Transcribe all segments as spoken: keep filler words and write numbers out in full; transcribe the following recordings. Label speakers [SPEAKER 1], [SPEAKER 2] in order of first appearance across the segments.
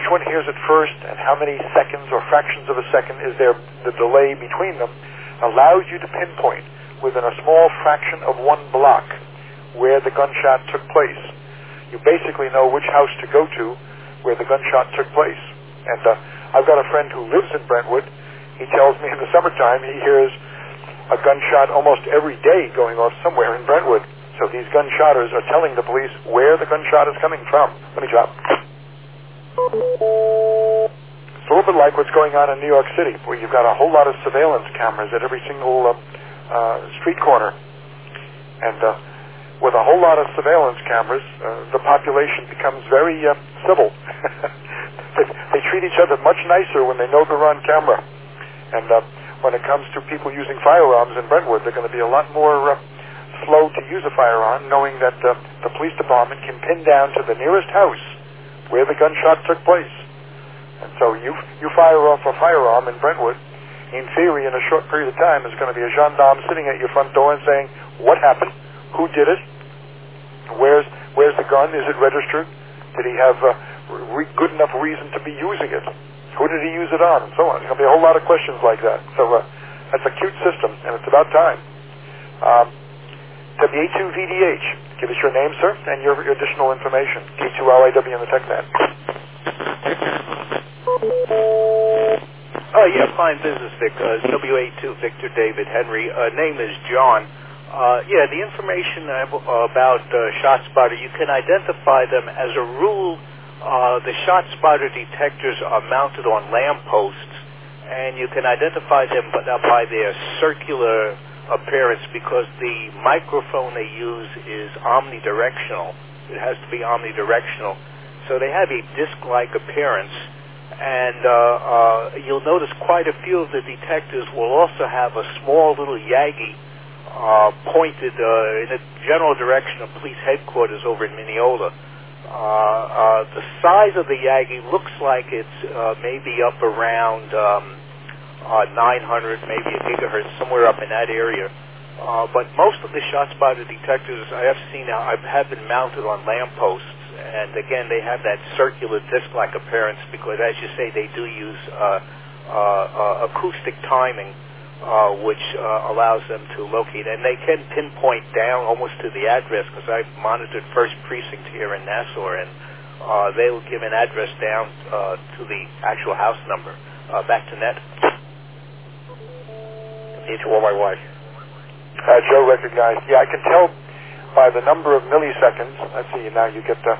[SPEAKER 1] one hears it first and how many seconds or fractions of a second is there, the delay between them, allows you to pinpoint within a small fraction of one block where the gunshot took place. You basically know which house to go to where the gunshot took place. And uh, I've got a friend who lives in Brentwood. He tells me in the summertime he hears a gunshot almost every day going off somewhere in Brentwood. So these gunshotters are telling the police where the gunshot is coming from. Let me drop. It's a little bit like what's going on in New York City, where you've got a whole lot of surveillance cameras at every single uh, uh, street corner. And uh, with a whole lot of surveillance cameras, uh, the population becomes very uh, civil. they, they treat each other much nicer when they know they're on camera. And uh, when it comes to people using firearms in Brentwood, they're going to be a lot more uh, slow to use a firearm, knowing that uh, the police department can pin down to the nearest house where the gunshot took place. And so you you fire off a firearm in Brentwood, in theory, in a short period of time, there's going to be a gendarme sitting at your front door and saying, what happened? Who did it? Where's where's the gun? Is it registered? Did he have uh, re- good enough reason to be using it? Who did he use it on? And so on. There's going to be a whole lot of questions like that. So uh, that's a cute system, and it's about time. Um, W A two V D H, give us your name, sir, and your, your additional information. K two L I W in the TechNet.
[SPEAKER 2] Oh, yeah, fine business, Vic. Uh, W A two Victor David Henry. Uh, name is John. Uh, yeah, the information about uh, ShotSpotter, you can identify them. As a rule, uh, the ShotSpotter detectors are mounted on lampposts, and you can identify them by their circular appearance because the microphone they use is omnidirectional. It has to be omnidirectional. So they have a disc-like appearance. And uh, uh, you'll notice quite a few of the detectors will also have a small little Yagi uh, pointed uh, in the general direction of police headquarters over in Mineola. Uh, uh, the size of the Yagi looks like it's uh, maybe up around um, uh, nine hundred, maybe a gigahertz, somewhere up in that area. Uh, but most of the ShotSpotter detectors I have seen now I've, have been mounted on lampposts. And again, they have that circular disc-like appearance because, as you say, they do use uh, uh, uh, acoustic timing, uh, which uh, allows them to locate. And they can pinpoint down almost to the address because I've monitored First Precinct here in Nassau, and uh, they will give an address down uh, to the actual house number. Uh, back to net.
[SPEAKER 1] Need to all my wife. Uh, Joe recognized. Yeah, I can tell by the number of milliseconds. Let's see, now you get the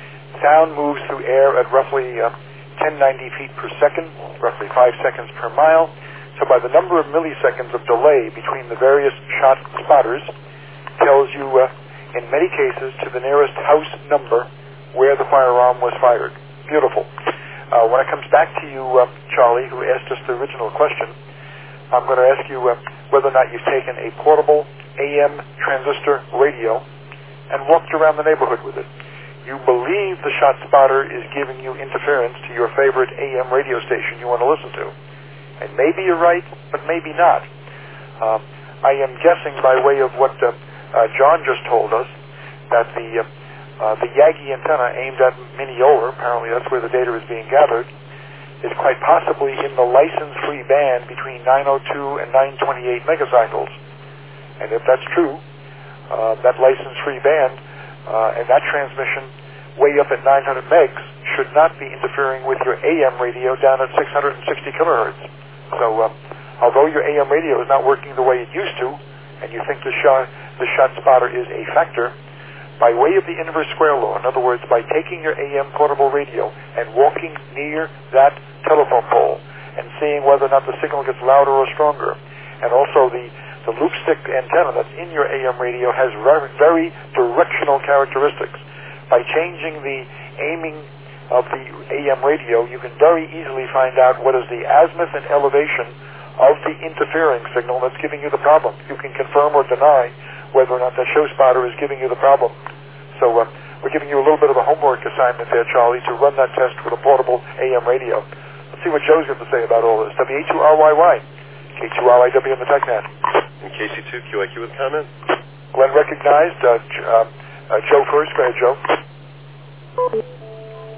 [SPEAKER 1] sound moves through air at roughly uh, ten ninety feet per second, roughly five seconds per mile. So by the number of milliseconds of delay between the various shot spotters tells you, uh, in many cases, to the nearest house number where the firearm was fired. Beautiful. Uh, when it comes back to you, uh, Charlie, who asked us the original question, I'm going to ask you uh, whether or not you've taken a portable A M transistor radio and walked around the neighborhood with it. You believe the ShotSpotter is giving you interference to your favorite A M radio station you want to listen to. And maybe you're right, but maybe not. Um, I am guessing by way of what uh, uh, John just told us that the uh, uh, the Yagi antenna aimed at Mineola, apparently that's where the data is being gathered, is quite possibly in the license-free band between nine oh two and nine twenty-eight megacycles. And if that's true, uh, that license-free band uh, and that transmission way up at nine hundred megs should not be interfering with your A M radio down at six hundred sixty kilohertz. So uh, although your A M radio is not working the way it used to, and you think the shot, the ShotSpotter is a factor, by way of the inverse square law, in other words, by taking your A M portable radio and walking near that telephone pole and seeing whether or not the signal gets louder or stronger, and also the The loop stick antenna that's in your A M radio has very, very directional characteristics. By changing the aiming of the A M radio, you can very easily find out what is the azimuth and elevation of the interfering signal that's giving you the problem. You can confirm or deny whether or not that ShotSpotter is giving you the problem. So uh, we're giving you a little bit of a homework assignment there, Charlie, to run that test with a portable A M radio. Let's see what Joe's got to say about all this. W A two R Y Y, K two L I W in the TechNet.
[SPEAKER 3] And K C two Q I Q with comment?
[SPEAKER 1] Glenn recognized. Uh, uh, uh, Joe first. Go ahead, Joe.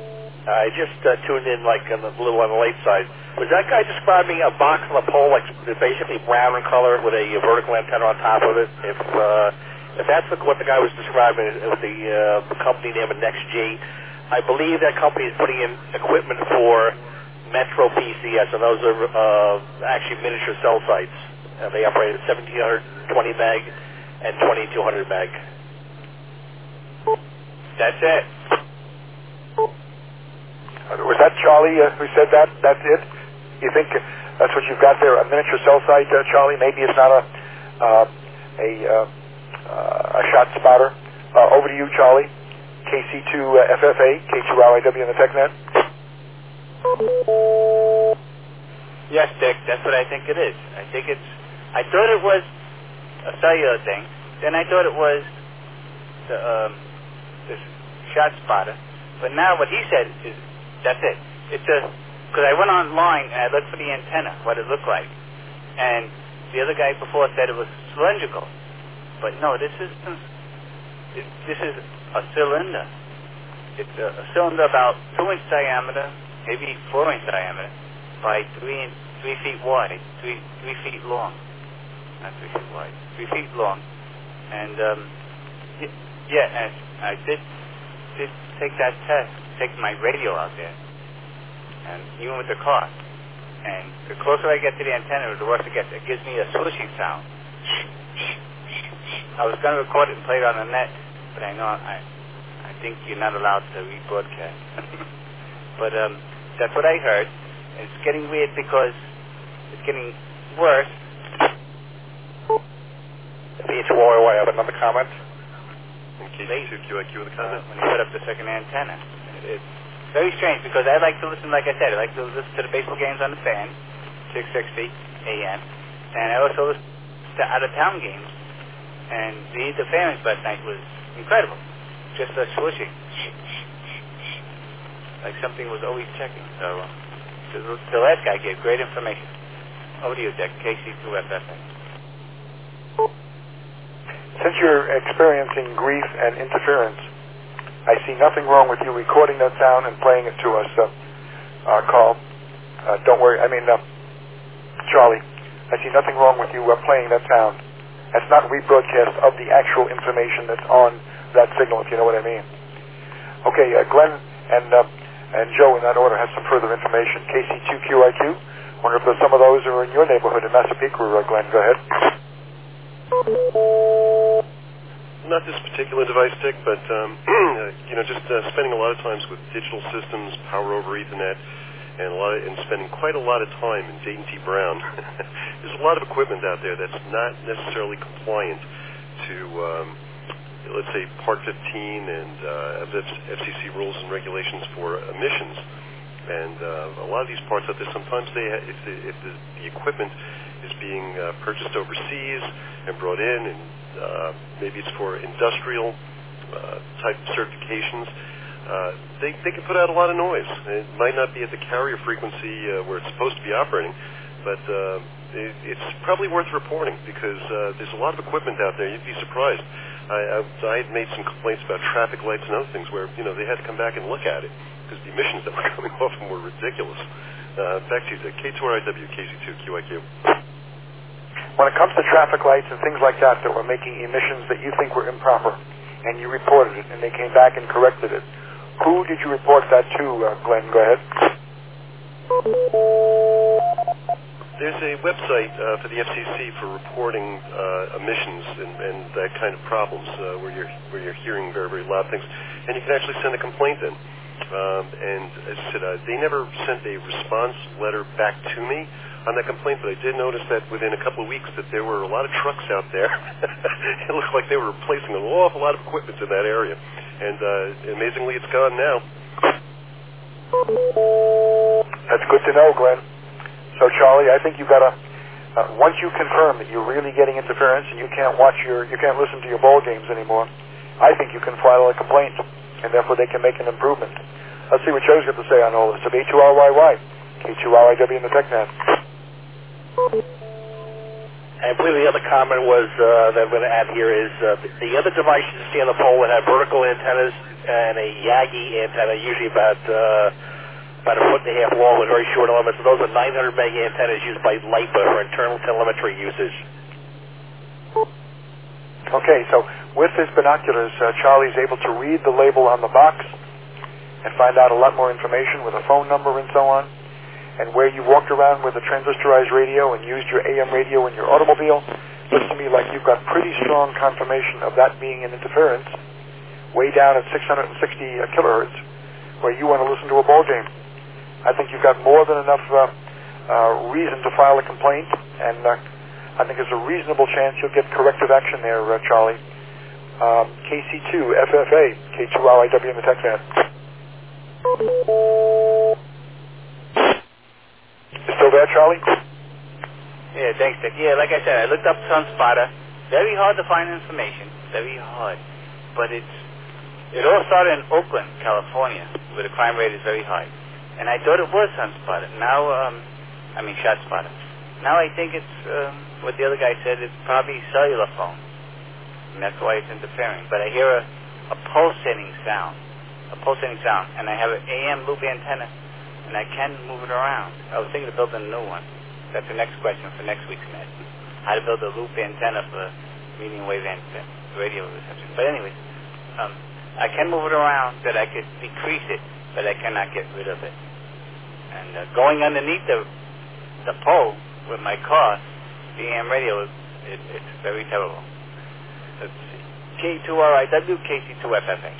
[SPEAKER 4] I just uh, tuned in like on the, a little on the late side. Was that guy describing a box on a pole, like basically brown in color with a vertical antenna on top of it? If uh, if that's what the guy was describing with the uh, company name of NextG, I believe that company is putting in equipment for Metro P C S, and those are uh, actually miniature cell sites. Uh, they operate at seventeen twenty meg and twenty-two hundred meg. That's it.
[SPEAKER 1] Was that Charlie uh, who said that? That's it? You think uh, that's what you've got there, a miniature cell site, uh, Charlie? Maybe it's not a uh, a, uh, uh, a shot spotter. Uh, over to you, Charlie. K C two uh, F F A, K two R I W in the TechNet.
[SPEAKER 5] Yes, Dick, that's what I think it is. I think it's, I thought it was a cellular thing. Then I thought it was the, um, this shot spotter. But now what he said is, that's it. It's a, because I went online and I looked for the antenna, what it looked like. And the other guy before said it was cylindrical. But no, this is, it, this is a cylinder. It's a, a cylinder about two inch diameter, maybe four inch diameter, by three three feet wide, three three feet long. Not three feet wide, three feet long. And um, yeah, and I did did take that test, take my radio out there, and even with the car. And the closer I get to the antenna, the worse it gets. It gives me a swishing sound. I was going to record it and play it on the net, but I know I I think you're not allowed to rebroadcast. But um, that's what I heard. It's getting weird because it's getting worse.
[SPEAKER 4] H O R Y, I have another comment.
[SPEAKER 3] K C two Q I Q with a comment.
[SPEAKER 5] Uh, when you put up the second antenna. It's very strange because I like to listen, like I said, I like to listen to the baseball games on the fan, six sixty A M, and I also listen to out-of-town games. And the interference last night was incredible. Just a swishing. Like something was always checking. So uh, the, the last guy gave great information. Over to you, Dick. K C two F F A.
[SPEAKER 1] Since you're experiencing grief and interference, I see nothing wrong with you recording that sound and playing it to us, uh, uh, Carl. Uh, don't worry. I mean, uh, Charlie, I see nothing wrong with you uh, playing that sound. That's not rebroadcast of the actual information that's on that signal, if you know what I mean. Okay, uh, Glenn and uh, and Joe, in that order, has some further information. K C two Q I Q. Wonder if there's some of those are in your neighborhood in Massapequa, uh, Glenn. Go ahead.
[SPEAKER 3] Not this particular device, Dick, but um, you know, just uh, spending a lot of times with digital systems, power over Ethernet, and a lot of, and spending quite a lot of time in Dayton T. Brown. There's a lot of equipment out there that's not necessarily compliant to, um, let's say, Part fifteen and uh, F C C rules and regulations for emissions. And uh, a lot of these parts out there, sometimes they, ha- if, the, if the, the equipment is being uh, purchased overseas and brought in, and uh, maybe it's for industrial uh, type certifications, uh, they, they can put out a lot of noise. It might not be at the carrier frequency uh, where it's supposed to be operating, but uh, it, it's probably worth reporting because uh, there's a lot of equipment out there. You'd be surprised. I, I, I had made some complaints about traffic lights and other things where, you know, they had to come back and look at it because the emissions that were coming off them were ridiculous. Uh, back to you, K two R I W, K C two Q I Q.
[SPEAKER 1] When it comes to traffic lights and things like that that were making emissions that you think were improper, and you reported it, and they came back and corrected it, who did you report that to, uh, Glenn? Go ahead.
[SPEAKER 3] There's a website uh, for the F C C for reporting uh, emissions and, and that kind of problems uh, where you're where you're hearing very very loud things, and you can actually send a complaint in. Um, and as I said, uh, they never sent a response letter back to me on that complaint, but I did notice that within a couple of weeks that there were a lot of trucks out there. It looked like they were replacing an awful lot of equipment in that area, and uh, amazingly, it's gone now.
[SPEAKER 1] That's good to know, Glenn. So, Charlie, I think you've got to, uh, once you confirm that you're really getting interference and you can't watch your, you can't listen to your ball games anymore, I think you can file a complaint, and therefore they can make an improvement. Let's see what Joe's got to say on all this. K two R Y Y, K two R I W in the TechNet.
[SPEAKER 4] I believe the other comment was uh, that I'm going to add here is uh, the, the other device you see on the pole that have vertical antennas, and a Yagi antenna, usually about uh, about a foot and a half long with very short elements. And those are nine hundred meg antennas used by LIPA for internal telemetry usage.
[SPEAKER 1] Okay, so with his binoculars, uh, Charlie's able to read the label on the box and find out a lot more information with a phone number and so on. And where you walked around with a transistorized radio and used your A M radio in your automobile, looks to me like you've got pretty strong confirmation of that being an interference way down at six hundred sixty uh, kilohertz, where you want to listen to a ball game. I think you've got more than enough uh, uh, reason to file a complaint, and uh, I think there's a reasonable chance you'll get corrective action there, uh, Charlie. Um, K C two F F A, K two R I W in the TechNet. You still there, Charlie?
[SPEAKER 5] Yeah, thanks, Dick. Yeah, like I said, I looked up SunSpotter. Very hard to find information. Very hard. But it's it all started in Oakland, California, where the crime rate is very high. And I thought it was SunSpotter. Now, um, I mean ShotSpotter. Now I think it's um, what the other guy said. It's probably cellular phone, and that's why it's interfering. But I hear a, a pulsating sound, a pulsating sound, and I have an A M loop antenna, and I can move it around. I was thinking of building a new one. That's the next question for next week's net. How to build a loop antenna for medium wave antenna, radio reception. But anyways, um, I can move it around that I could decrease it, but I cannot get rid of it. And uh, going underneath the the pole with my car, the A M radio, it, it's very terrible. Let's see. K two R I W, K C two F F A.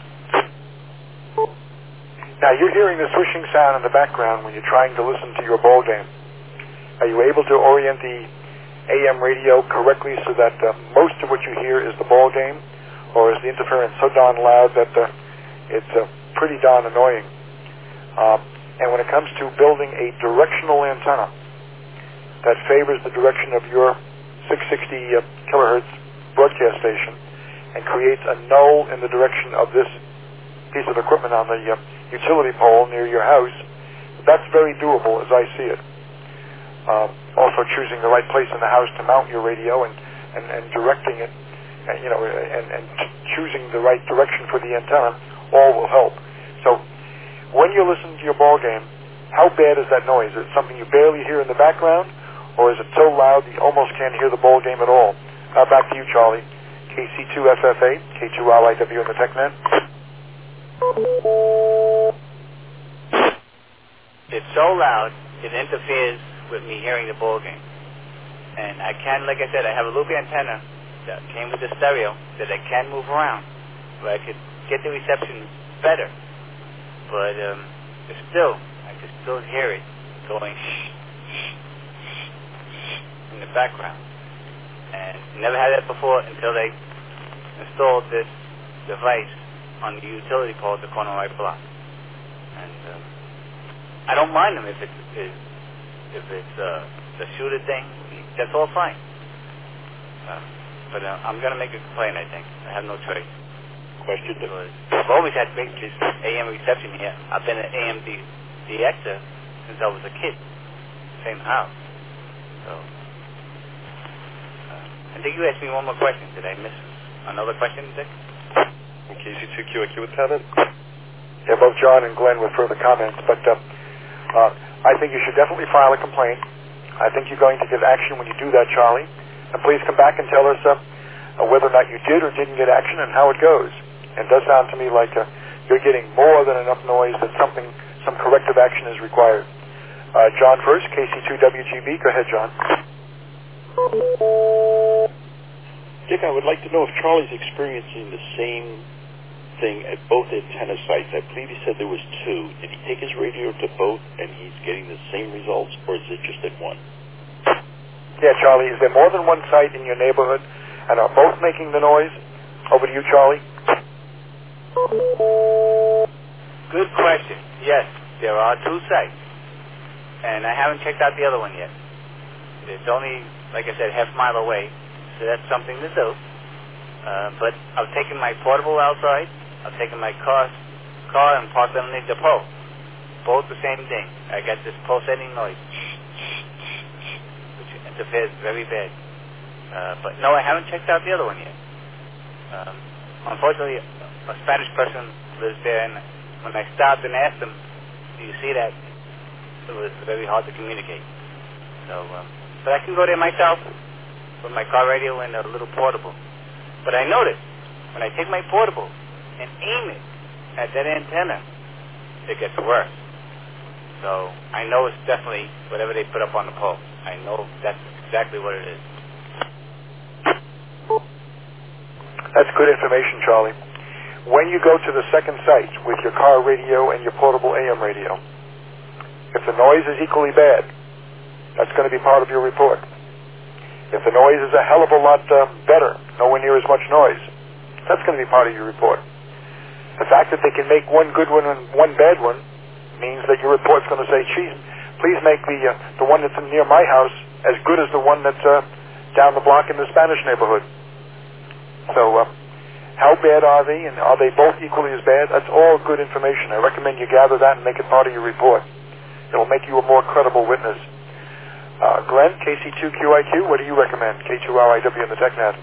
[SPEAKER 1] Now, you're hearing the swishing sound in the background when you're trying to listen to your ball game. Are you able to orient the A M radio correctly so that uh, most of what you hear is the ball game, or is the interference so darn loud that uh, it's uh, pretty darn annoying? Uh, and when it comes to building a directional antenna that favors the direction of your six sixty uh, kilohertz broadcast station and creates a null in the direction of this piece of equipment on the uh, utility pole near your house, that's very doable as I see it. Uh, also choosing the right place in the house to mount your radio and, and, and directing it, and, you know, and, and choosing the right direction for the antenna, all will help. So when you listen to your ball game, how bad is that noise? Is it something you barely hear in the background, or is it so loud that you almost can't hear the ball game at all? Uh, back to you, Charlie. K C two F F A, K two R I W in the TechNet.
[SPEAKER 5] It's so loud, it interferes with me hearing the ball game. And I can, like I said, I have a loop antenna that came with the stereo that I can move around, where I could get the reception better. But um, it's still, I could still hear it going shh, shh, shh, shh in the background. And never had that before until they installed this device on the utility pole at the corner right block. And um, I don't mind them if it's if, if it's uh, the shooter thing. That's all fine. Uh, but uh, I'm going to make a complaint, I think. I have no choice.
[SPEAKER 4] Question?
[SPEAKER 5] Because I've always had great this A M reception here. I've been an A M D actor since I was a kid. Same house. So, uh, I think you asked me one more question. Did I miss another question, Dick?
[SPEAKER 3] K C two Q I Q with comment?
[SPEAKER 1] Yeah, both John and Glenn with further comments, but uh, uh, I think you should definitely file a complaint. I think you're going to get action when you do that, Charlie. And please come back and tell us uh, uh, whether or not you did or didn't get action and how it goes. And it does sound to me like uh, you're getting more than enough noise that something, some corrective action is required. Uh, John first, K C two W G B. Go ahead, John.
[SPEAKER 6] Dick, I would like to know if Charlie's experiencing the same thing at both antenna sites. I believe he said there was two. Did he take his radio to both and he's getting the same results, or is it just at one?
[SPEAKER 1] Yeah, Charlie, is there more than one site in your neighborhood and are both making the noise? Over to you, Charlie.
[SPEAKER 5] Good question. Yes, there are two sites. And I haven't checked out the other one yet. It's only, like I said, half a mile away. So that's something to do. Uh, but I've taken my portable outside. I've taken my car, car and parked underneath the pole. Both the same thing. I got this pulsating noise, which interferes very bad. Uh, but no, I haven't checked out the other one yet. Um, unfortunately, a Spanish person lives there, and when I stopped and asked him, do you see that? It was very hard to communicate. So, um, but I can go there myself with my car radio and a little portable. But I noticed when I take my portable and aim it at that antenna, it gets worse. So I know it's definitely whatever they put up on the pole. I know that's exactly what it is.
[SPEAKER 1] That's good information, Charlie. When you go to the second site with your car radio and your portable A M radio, if the noise is equally bad, that's going to be part of your report. If the noise is a hell of a lot uh, better, nowhere near as much noise, that's going to be part of your report. The fact that they can make one good one and one bad one means that your report's going to say, geez, please make the uh, the one that's near my house as good as the one that's uh, down the block in the Spanish neighborhood. So uh, how bad are they, and are they both equally as bad? That's all good information. I recommend you gather that and make it part of your report. It will make you a more credible witness. Uh, Glenn, K C two Q I Q, what do you recommend? K two R I W and the TechNet.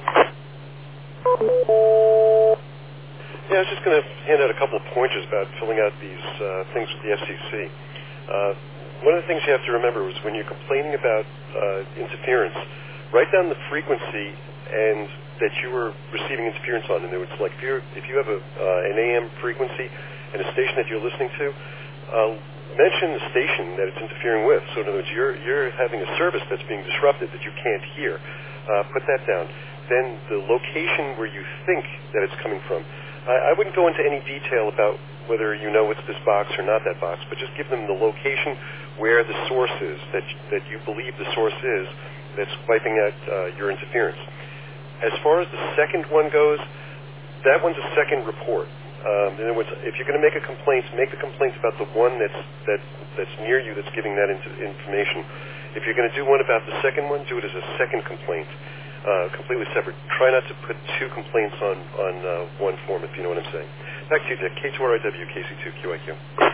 [SPEAKER 3] Yeah, I was just going to hand out a couple of pointers about filling out these uh, things with the F C C. Uh, one of the things you have to remember is when you're complaining about uh, interference, write down the frequency and that you were receiving interference on. In other words, like if, you're, if you have a, uh, an A M frequency and a station that you're listening to, uh, mention the station that it's interfering with. So in other words, you're, you're having a service that's being disrupted that you can't hear. Uh, put that down. Then the location where you think that it's coming from. I, I wouldn't go into any detail about whether you know it's this box or not that box, but just give them the location where the source is, that, that you believe the source is that's wiping out uh, your interference. As far as the second one goes, that one's a second report. Um, in other words, if you're going to make a complaint, make the complaint about the one that's that that's near you that's giving that into information. If you're going to do one about the second one, do it as a second complaint, uh, completely separate. Try not to put two complaints on on uh, one form, if you know what I'm saying. Back to you, Dick. K two R I W, K C two Q I Q.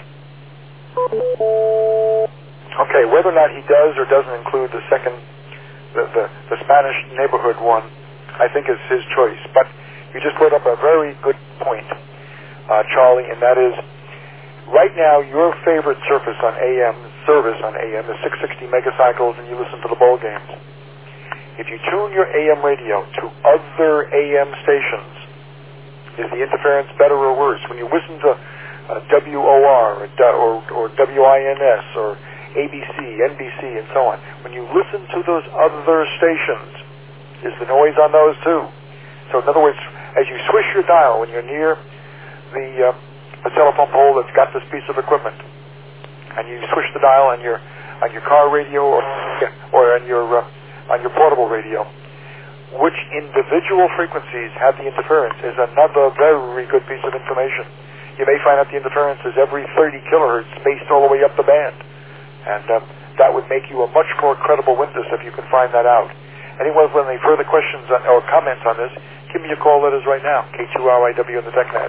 [SPEAKER 1] Okay, whether or not he does or doesn't include the second, the the, the Spanish neighborhood one, I think is his choice. But you just brought up a very good point, uh, Charlie, and that is, right now your favorite surface on A M, service on A M is six sixty megacycles, and you listen to the bowl games. If you tune your A M radio to other A M stations, is the interference better or worse? When you listen to uh, W O R or, or, or W I N S or A B C, N B C, and so on, when you listen to those other stations, is the noise on those too? So in other words, as you swish your dial when you're near the, uh, the telephone pole that's got this piece of equipment, and you swish the dial on your on your car radio or or on your uh, on your portable radio, which individual frequencies have the interference is another very good piece of information. You may find out the interference is every thirty kilohertz spaced all the way up the band, and um, that would make you a much more credible witness if you can find that out. Anyone with any further questions on, or comments on this, give me a call letters right now. K two R I W and the TechNet.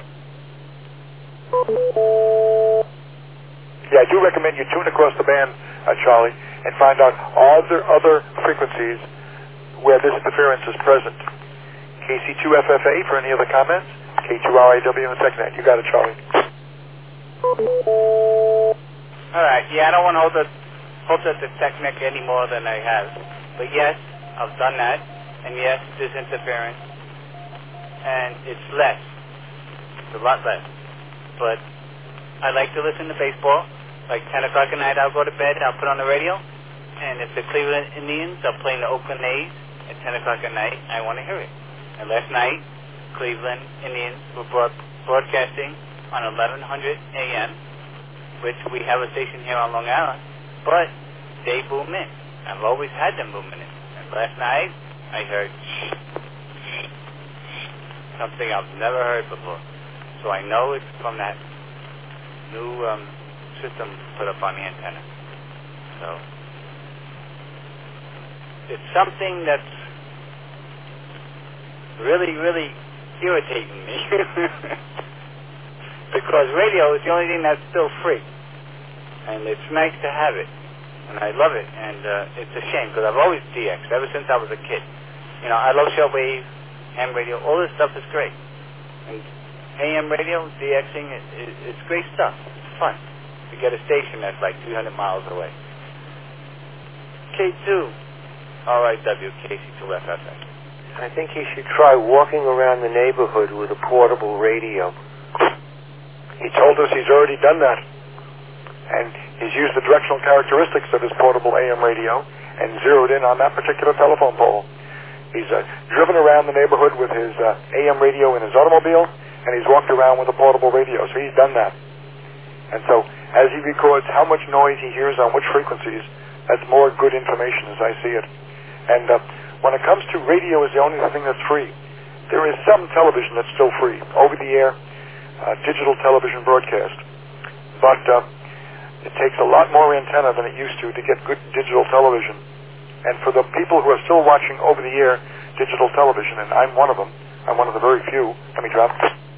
[SPEAKER 1] Yeah, I do recommend you tune across the band, uh, Charlie, and find out are there other frequencies where this interference is present. K C two F F A for any other comments. K two R I W and the TechNet. You got it, Charlie.
[SPEAKER 5] All right. Yeah, I don't want to hold the hold up the TechNet any more than I have. But yes, I've done that, and yes, there's interference, and it's less. It's a lot less. But I like to listen to baseball. Like ten o'clock at night, I'll go to bed, I'll put on the radio, and if the Cleveland Indians are playing the Oakland A's at ten o'clock at night, I want to hear it. And last night, Cleveland Indians were broad- broadcasting on eleven hundred A M, which we have a station here on Long Island, but they boom in. I've always had them booming in. And last night, I heard shh, shh, shh, something I've never heard before. So I know it's from that new um, system put up on the antenna. So it's something that's really, really irritating me. Because radio is the only thing that's still free. And it's nice to have it. And I love it, and uh, it's a shame, because I've always D X'd ever since I was a kid. You know, I love shortwave, ham radio, all this stuff is great. And A M radio, DXing, it, it, it's great stuff. It's fun. You get a station that's like three hundred miles away. K two, R I W, K C two F F M.
[SPEAKER 7] I think he should try walking around the neighborhood with a portable radio.
[SPEAKER 1] He told us he's already done that. And he's used the directional characteristics of his portable A M radio and zeroed in on that particular telephone pole. He's uh, driven around the neighborhood with his uh, A M radio in his automobile, and he's walked around with a portable radio, so he's done that. And so, as he records how much noise he hears on which frequencies, that's more good information as I see it. And uh, when it comes to radio is the only thing that's free. There is some television that's still free, over-the-air, uh, digital television broadcast. But uh, it takes a lot more antenna than it used to to get good digital television. And for the people who are still watching over-the-air digital television, and I'm one of them, I'm one of the very few, let me drop.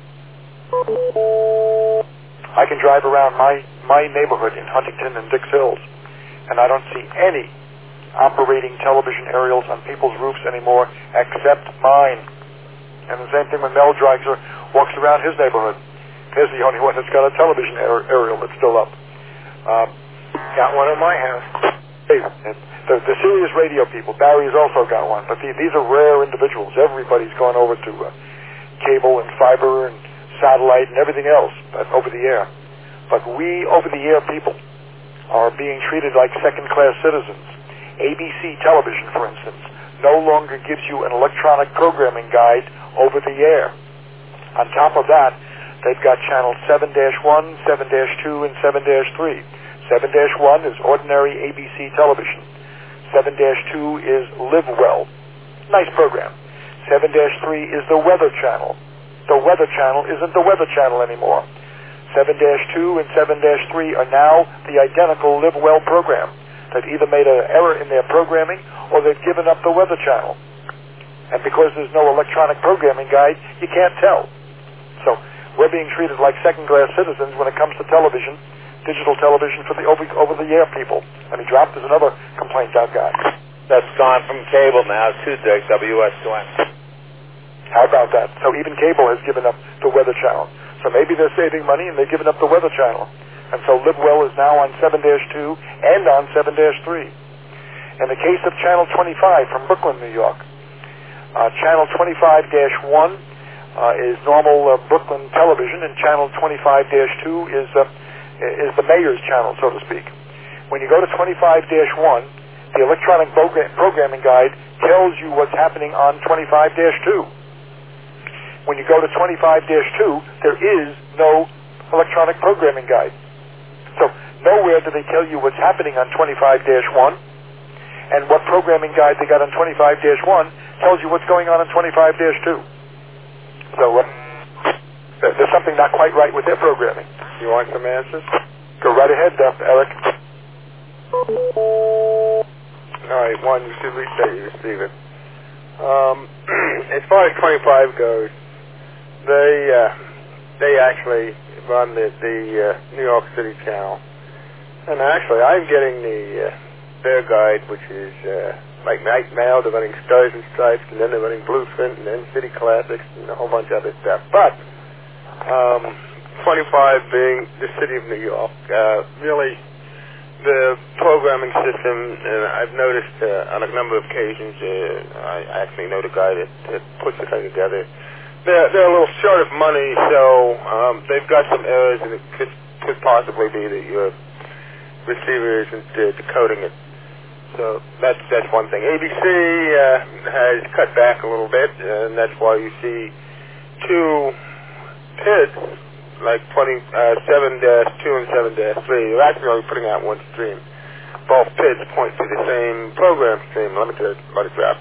[SPEAKER 1] I can drive around my, my neighborhood in Huntington and Dix Hills, and I don't see any operating television aerials on people's roofs anymore except mine. And the same thing when Mel Dragser walks around his neighborhood. He's the only one that's got a television aer- aerial that's still up. Um,
[SPEAKER 7] got one at my house.
[SPEAKER 1] Hey, the, the serious radio people, Barry's also got one, but the, these are rare individuals. Everybody's gone over to uh, cable and fiber and satellite and everything else uh, over the air. But we over-the-air people are being treated like second-class citizens. A B C television, for instance, no longer gives you an electronic programming guide over the air. On top of that, they've got channel seven dash one, seven dash two, and seven dash three. seven dash one is ordinary A B C television. seven dash two is Live Well. Nice program. seven dash three is the Weather Channel. The Weather Channel isn't the Weather Channel anymore. seven dash two and seven dash three are now the identical Live Well program. They've either made an error in their programming or they've given up the Weather Channel. And because there's no electronic programming guide, you can't tell. So we're being treated like second-class citizens when it comes to television, digital television for the over, over-the-air people. Let me drop. There's another complaint I've got.
[SPEAKER 8] That's gone from cable now to the W S two N.
[SPEAKER 1] How about that? So even cable has given up the Weather Channel. So maybe they're saving money and they've given up the Weather Channel. And so Live Well is now on seven dash two and on seven dash three. In the case of Channel twenty-five from Brooklyn, New York, uh, Channel twenty-five dash one uh, is normal uh, Brooklyn television, and Channel twenty-five dash two is, uh, is the mayor's channel, so to speak. When you go to twenty-five dash one, the electronic program- programming guide tells you what's happening on twenty-five dash two. When you go to twenty-five dash two, there is no electronic programming guide. So nowhere do they tell you what's happening on twenty-five dash one, and what programming guide they got on twenty-five dash one tells you what's going on on twenty-five dash two. So uh, there's something not quite right with their programming.
[SPEAKER 7] You want some answers?
[SPEAKER 1] Go right ahead, uh, Eric.
[SPEAKER 7] All right, one, you should reset you receive it. Um, as far as twenty-five goes, they uh, they actually run the, the uh, New York City channel. And actually, I'm getting the uh, their guide, which is uh, like Night Mail. They're running Stars and Stripes, and then they're running Blueprint, and then City Classics, and a whole bunch of other stuff. But um, twenty-five being the city of New York, uh, really the programming system, and I've noticed uh, on a number of occasions, uh, I actually know the guy that, that puts the thing together. They're, they're a little short of money, so um, they've got some errors, and it could, could possibly be that your receiver isn't uh, decoding it. So that's that's one thing. A B C uh, has cut back a little bit, and that's why you see two P I Ds, like twenty-seven dash two and seven dash three. They're actually only putting out one stream. Both P I Ds point to the same program stream. Let me just let it drop.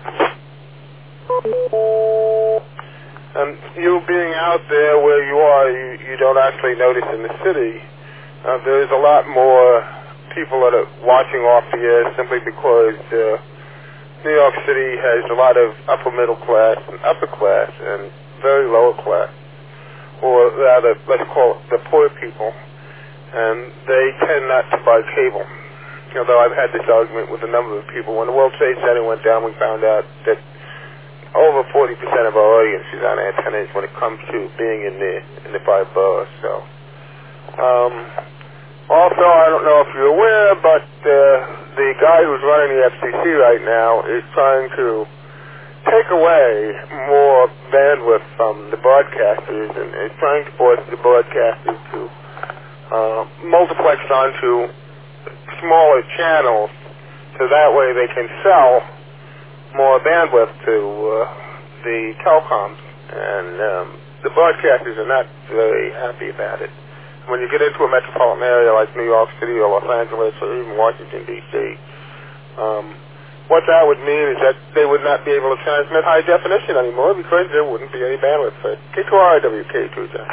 [SPEAKER 7] Um, you being out there where you are, you, you don't actually notice in the city. Uh, there's a lot more people that are watching off the air simply because uh, New York City has a lot of upper middle class and upper class and very lower class, or rather, let's call it the poor people, and they tend not to buy cable. Although I've had this argument with a number of people. When the World Trade Center went down, we found out that over forty percent of our audience is on antennas when it comes to being in the in the five boroughs. So, um, also, I don't know if you're aware, but uh, the guy who's running the F C C right now is trying to take away more bandwidth from the broadcasters and is trying to force the broadcasters to uh, multiplex onto smaller channels so that way they can sell more bandwidth to uh, the telecoms. And um, the broadcasters are not very happy about it. When you get into a metropolitan area like New York City or Los Angeles or even Washington, D C, um, what that would mean is that they would not be able to transmit high definition anymore because there wouldn't be any bandwidth for it. K two R I W, K two J.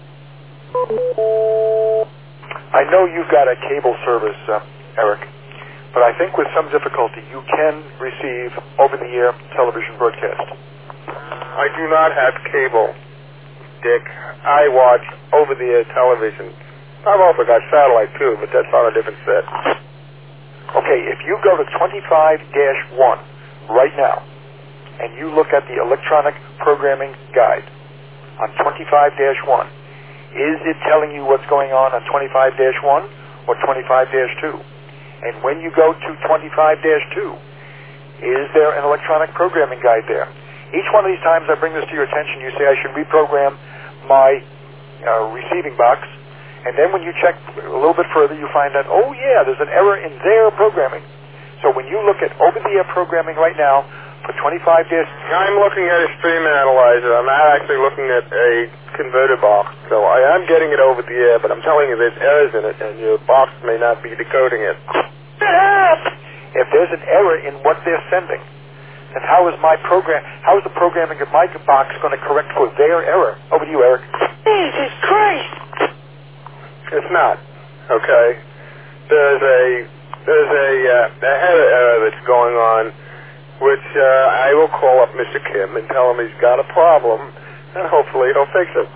[SPEAKER 1] I know you've got a cable service, uh, Eric, but I think with some difficulty you can receive over-the-air television broadcast.
[SPEAKER 7] I do not have cable, Dick. I watch over-the-air television. I've also got satellite too, but that's on a different set.
[SPEAKER 1] Okay, if you go to twenty-five dash one right now and you look at the electronic programming guide on twenty-five dash one, is it telling you what's going on on twenty-five dash one or twenty-five dash two? And when you go to twenty-five dash two, is there an electronic programming guide there? Each one of these times I bring this to your attention, you say I should reprogram my uh, receiving box. And then when you check a little bit further, you find out, oh yeah, there's an error in their programming. So when you look at over-the-air programming right now for twenty-five dash...
[SPEAKER 7] I'm looking at a stream analyzer. I'm not actually looking at a converter box. So I am getting it over the air, but I'm telling you there's errors in it, and your box may not be decoding it.
[SPEAKER 1] If there's an error in what they're sending, then how is my program, how is the programming of my box going to correct for their error? Over to you, Eric.
[SPEAKER 7] Jesus Christ! It's not, okay? There's a there's a, uh, a header error that's going on, which uh, I will call up Mister Kim and tell him he's got a problem, and hopefully he'll fix it.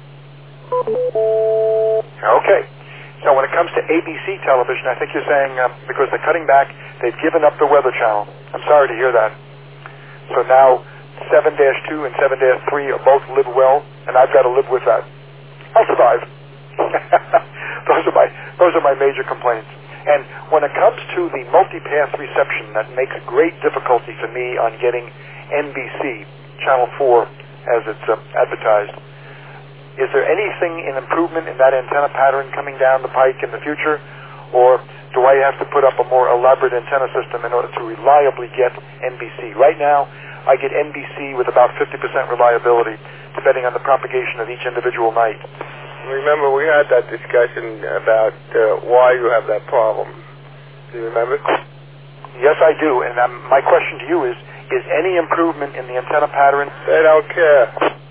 [SPEAKER 1] Okay. So when it comes to A B C television, I think you're saying um, because they're cutting back, they've given up the Weather Channel. I'm sorry to hear that. So now seven dash two and seven dash three are both live well, and I've got to live with that. I'll survive. those are my those are my major complaints. And when it comes to the multipath reception, that makes great difficulty for me on getting N B C Channel four as it's uh, advertised. Is there anything in improvement in that antenna pattern coming down the pike in the future, or do I have to put up a more elaborate antenna system in order to reliably get N B C? Right now, I get N B C with about fifty percent reliability, depending on the propagation of each individual night.
[SPEAKER 7] Remember, we had that discussion about uh, why you have that problem. Do you remember?
[SPEAKER 1] Yes, I do. And um, my question to you is, is any improvement in the antenna pattern?
[SPEAKER 7] They don't care.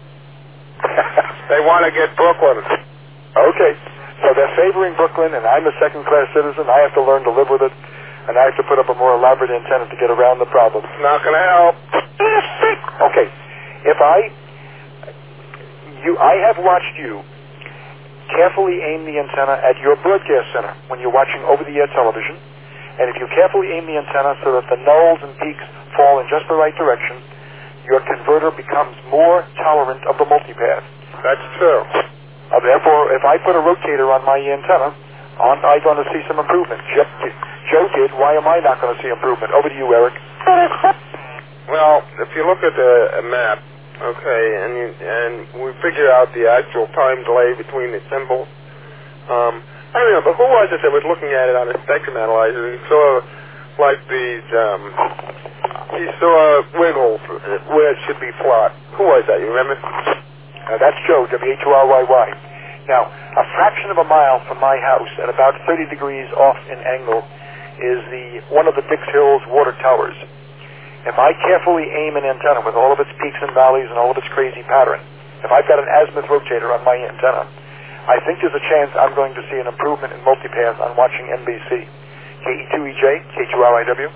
[SPEAKER 7] They want to get Brooklyn.
[SPEAKER 1] Okay. So they're favoring Brooklyn, and I'm a second-class citizen. I have to learn to live with it, and I have to put up a more elaborate antenna to get around the problem.
[SPEAKER 7] It's not going to help.
[SPEAKER 1] Okay. If I... you, I have watched you carefully aim the antenna at your broadcast center when you're watching over-the-air television, and if you carefully aim the antenna so that the nulls and peaks fall in just the right direction, your converter becomes more tolerant of the multipath.
[SPEAKER 7] That's true.
[SPEAKER 1] Uh, therefore, if I put a rotator on my antenna, aren't I going to see some improvement? Joe, Joe did. Why am I not going to see improvement? Over to you, Eric.
[SPEAKER 7] Well, if you look at a, a map, okay, and you, and we figure out the actual time delay between the symbols. Um, I don't know, but who was it that was looking at it on a spectrum analyzer? He saw like these, um, he saw wiggles where it should be flat. Who was that? You remember?
[SPEAKER 1] Uh, that's Joe, W H O R Y Y. Now, a fraction of a mile from my house, at about thirty degrees off in angle, is the one of the Dix Hills water towers. If I carefully aim an antenna with all of its peaks and valleys and all of its crazy pattern, if I've got an azimuth rotator on my antenna, I think there's a chance I'm going to see an improvement in multipath on watching N B C. K E two E J, K two R I W.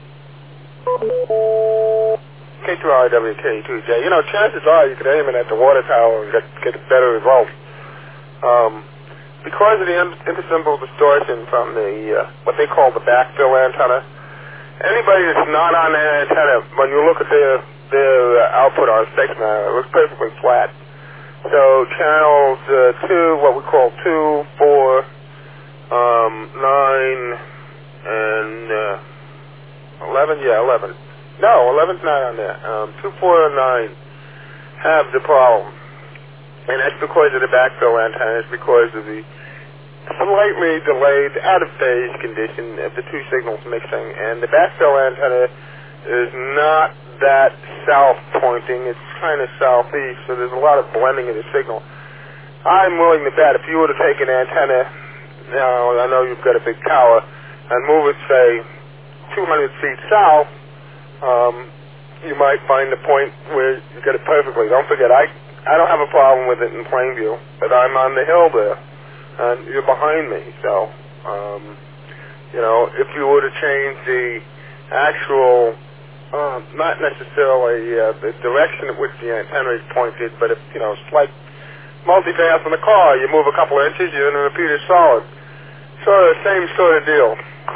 [SPEAKER 7] K two R I W, K E two E J. You know, chances are you could aim it at the water tower and get, get a better result. Um, because of the intersymbol distortion from the, uh, what they call the backfill antenna, anybody that's not on that antenna, when you look at their their uh, output on a spectrum. It was perfectly flat. So channels uh, two, what we call two, four, um, nine, and uh, eleven. Yeah, eleven. No, eleven's not on there. Um, two, four, and nine have the problem, and that's because of the backfill antennas, because of the slightly delayed, out-of-phase condition of the two signals mixing. And the backfill antenna is not that south-pointing. It's kind of southeast, so there's a lot of blending of the signal. I'm willing to bet if you were to take an antenna, now I know you've got a big tower, and move it, say, two hundred feet south, um, you might find a point where you get it perfectly. Don't forget, I, I don't have a problem with it in Plainview, but I'm on the hill there, and you're behind me. So, um, you know, if you were to change the actual, uh, not necessarily uh, the direction at which the antenna is pointed, but if, you know, it's like multipath in the car. You move a couple of inches, you're in a repeater solid. Sort of the same sort of deal.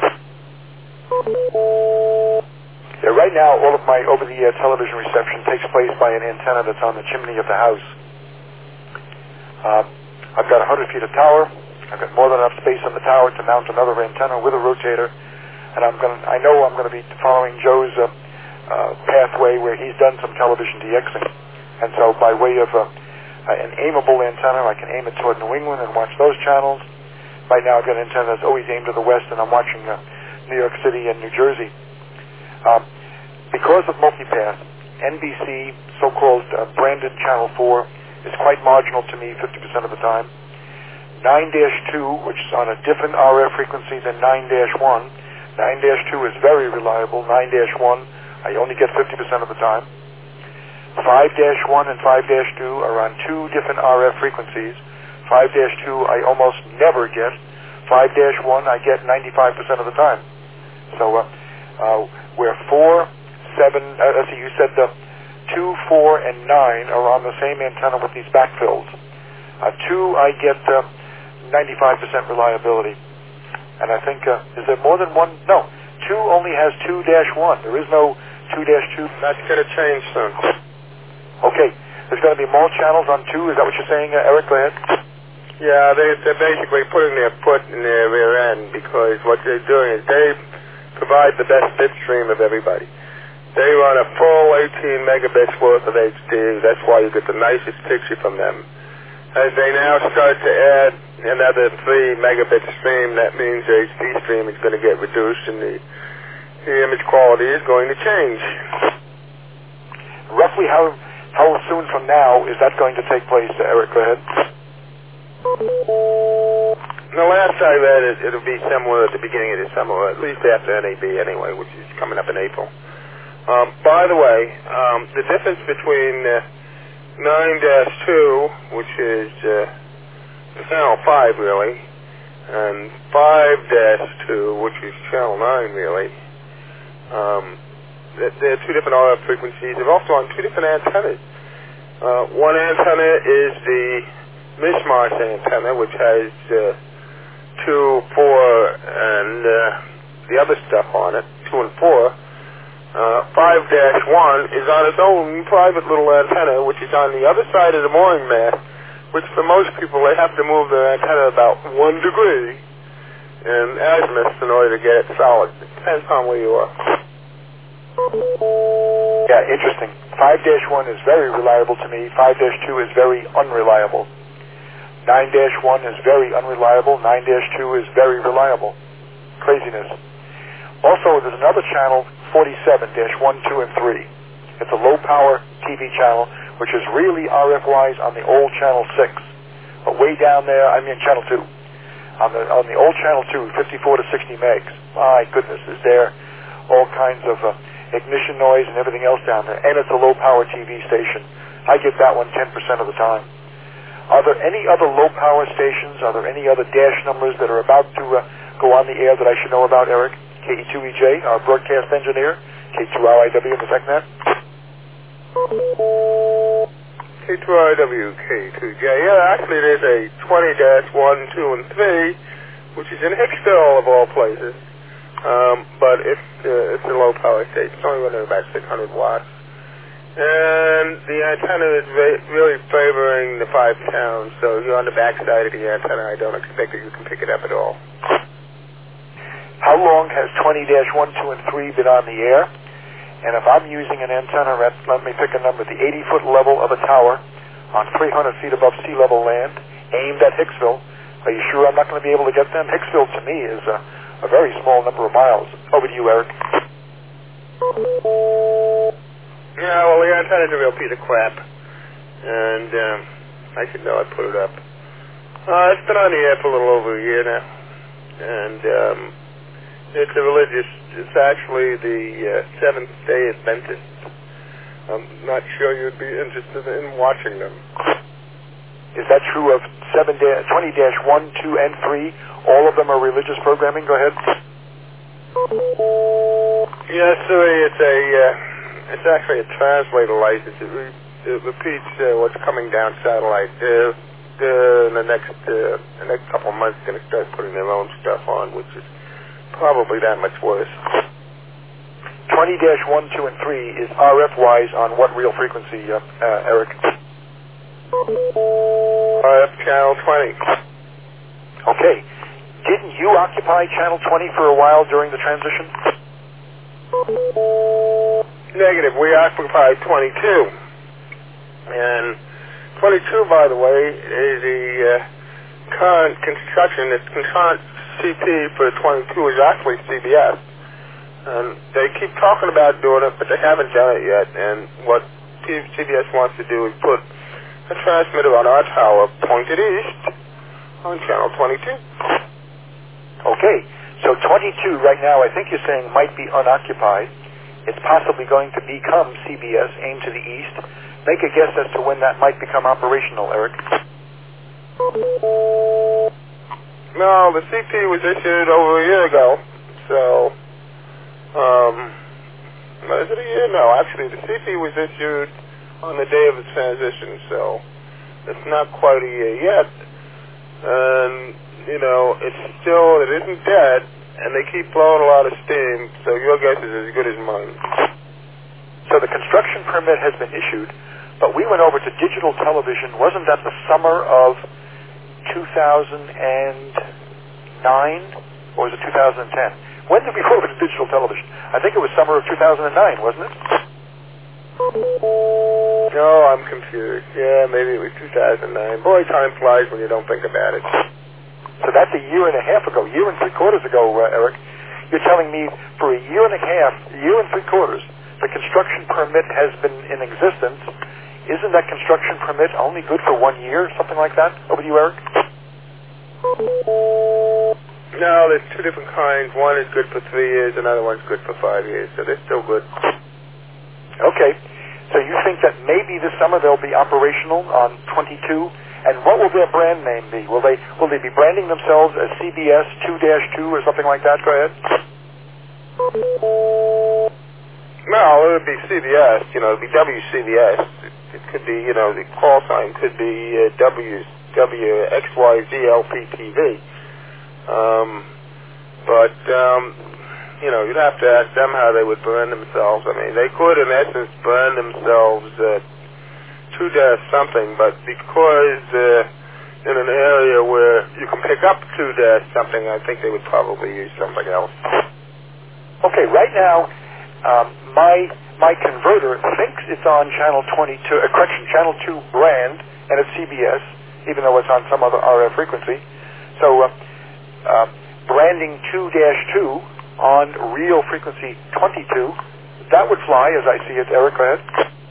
[SPEAKER 1] Yeah, right now, all of my over-the-air television reception takes place by an antenna that's on the chimney of the house. Uh, I've got one hundred feet of tower. I've got more than enough space on the tower to mount another antenna with a rotator, and I'm going. I know I'm going to be following Joe's uh, uh, pathway where he's done some television DXing, and so by way of uh, uh, an aimable antenna, I can aim it toward New England and watch those channels. Right now, I've got an antenna that's always aimed to the west, and I'm watching uh, New York City and New Jersey. Um, because of multipath, N B C, so-called uh, branded Channel four, is quite marginal to me fifty percent of the time. nine dash two, which is on a different R F frequency than nine dash one. nine dash two is very reliable. nine dash one, I only get fifty percent of the time. five dash one and five dash two are on two different R F frequencies. five dash two I almost never get. five dash one I get ninety-five percent of the time. So, uh, uh, where four, seven, uh, let's see, you said the two, four, and nine are on the same antenna with these backfills. Uh, two, I get uh, ninety-five percent reliability. And I think, uh, is there more than one? No, two only has two dash one. There is no two dash two.
[SPEAKER 7] That's going to change soon.
[SPEAKER 1] Okay, there's going to be more channels on two. Is that what you're saying, uh, Eric? Go ahead.
[SPEAKER 7] Yeah, they, they're basically putting their foot in their rear end, because what they're doing is they provide the best bit stream of everybody. They run a full eighteen megabits worth of H D. That's why you get the nicest picture from them. As they now start to add another three megabit stream, that means the H D stream is going to get reduced, and the, the image quality is going to change.
[SPEAKER 1] Roughly how how soon from now is that going to take place, Eric? Go ahead.
[SPEAKER 7] The last I read it, it'll be somewhere at the beginning of the summer, or at least after N A B anyway, which is coming up in April. Um, by the way, um, the difference between uh, nine dash two, which is uh, channel five really, and five dash two, which is channel nine really, um, they're two different R F frequencies. They're also on two different antennas. Uh, one antenna is the Mishmash antenna, which has uh, two, four, and uh, the other stuff on it, two and four. Uh, five dash one is on its own private little antenna, which is on the other side of the mooring mast, which for most people, they have to move their antenna about one degree in azimuth in order to get it solid. It depends on where you are.
[SPEAKER 1] Yeah, interesting. five dash one is very reliable to me. five dash two is very unreliable. nine dash one is very unreliable. nine dash two is very reliable. Craziness. Also, there's another channel, forty-seven dash one, two, and three. It's a low-power T V channel, which is really R F-wise on the old channel six. But way down there, I mean channel two. On the on the old channel two, fifty-four to sixty megs. My goodness, is there all kinds of uh, ignition noise and everything else down there. And it's a low-power T V station. I get that one ten percent of the time. Are there any other low-power stations? Are there any other dash numbers that are about to uh, go on the air that I should know about, Eric? K E two E J, our broadcast engineer. K two R I W in the TechNet.
[SPEAKER 7] K two R I W, K two J. Yeah, actually there's a twenty dash one, two, and three, which is in Hicksville of all places. Um, but it's, uh, it's a low-power station. It's only running about six hundred watts. And the antenna is re- really favoring the five towns, so you're on the back side of the antenna. I don't expect that you can pick it up at all.
[SPEAKER 1] How long has twenty dash one, two, and three been on the air? And if I'm using an antenna at, let me pick a number, the eighty-foot level of a tower on three hundred feet above sea level land, aimed at Hicksville, are you sure I'm not going to be able to get them? Hicksville, to me, is a, a very small number of miles. Over to you, Eric.
[SPEAKER 7] Yeah, well, the antenna's a real piece of crap, and um, I should know I put it up. Uh, it's been on the air for a little over a year now, and um, it's a religious, it's actually the uh, Seventh-day Adventist. I'm not sure you'd be interested in watching them.
[SPEAKER 1] Is that true of seven, twenty dash one, two, and three? All of them are religious programming? Go ahead.
[SPEAKER 7] Yes, sir, it's a... Uh, It's actually a translator license. It, re- it repeats uh, what's coming down satellite. Uh, uh, in the next uh, the next couple of months, they're going to start putting their own stuff on, which is probably that much worse.
[SPEAKER 1] twenty dash one, two, and three is R F-wise on what real frequency, uh, uh, Eric?
[SPEAKER 7] R F channel twenty.
[SPEAKER 1] Okay. Didn't you occupy channel twenty for a while during the transition?
[SPEAKER 7] Negative. We occupied twenty-two. And twenty-two, by the way, is the uh, current construction. The current C P for twenty-two is actually C B S. And they keep talking about doing it, but they haven't done it yet. And what C B S wants to do is put a transmitter on our tower pointed east on channel twenty-two.
[SPEAKER 1] Okay. So twenty-two right now, I think you're saying might be unoccupied. It's possibly going to become C B S, aimed to the east. Make a guess as to when that might become operational, Eric.
[SPEAKER 7] No, the C P was issued over a year ago. So, um, is it a year? No, actually, the C P was issued on the day of the transition, so it's not quite a year yet. And, you know, it's still, it isn't dead. And they keep blowing a lot of steam, so your guess is as good as mine.
[SPEAKER 1] So the construction permit has been issued, but we went over to digital television. Wasn't that the summer of two thousand nine, or was it two thousand ten? When did we go over to digital television? I think it was summer of two thousand nine, wasn't it?
[SPEAKER 7] No, I'm confused. Yeah, maybe it was two thousand nine. Boy, time flies when you don't think about it.
[SPEAKER 1] So that's a year and a half ago, year and three quarters ago, uh, Eric. You're telling me for a year and a half, a year and three quarters, the construction permit has been in existence. Isn't that construction permit only good for one year, something like that? Over to you, Eric.
[SPEAKER 7] No, there's two different kinds. One is good for three years, another one's good for five years, so they're still good.
[SPEAKER 1] Okay. So you think that maybe this summer they'll be operational on twenty-two? And what will their brand name be? Will they will they be branding themselves as C B S two dash two or something like that? Go ahead.
[SPEAKER 7] No, it would be C B S. You know, it would be W C B S. It, it could be, you know, the call sign could be uh, W W X Y Z L P T V. Um, but um, you know, you'd have to ask them how they would brand themselves. I mean, they could, in essence, brand themselves. Uh, two dash something, but because uh, in an area where you can pick up two dash something, I think they would probably use something else.
[SPEAKER 1] Okay, right now, um, my my converter thinks it's on channel twenty-two, uh, correction, channel two brand, and it's C B S, even though it's on some other R F frequency. So uh, uh, branding two dash two on real frequency twenty-two, that would fly as I see it. Eric, go ahead.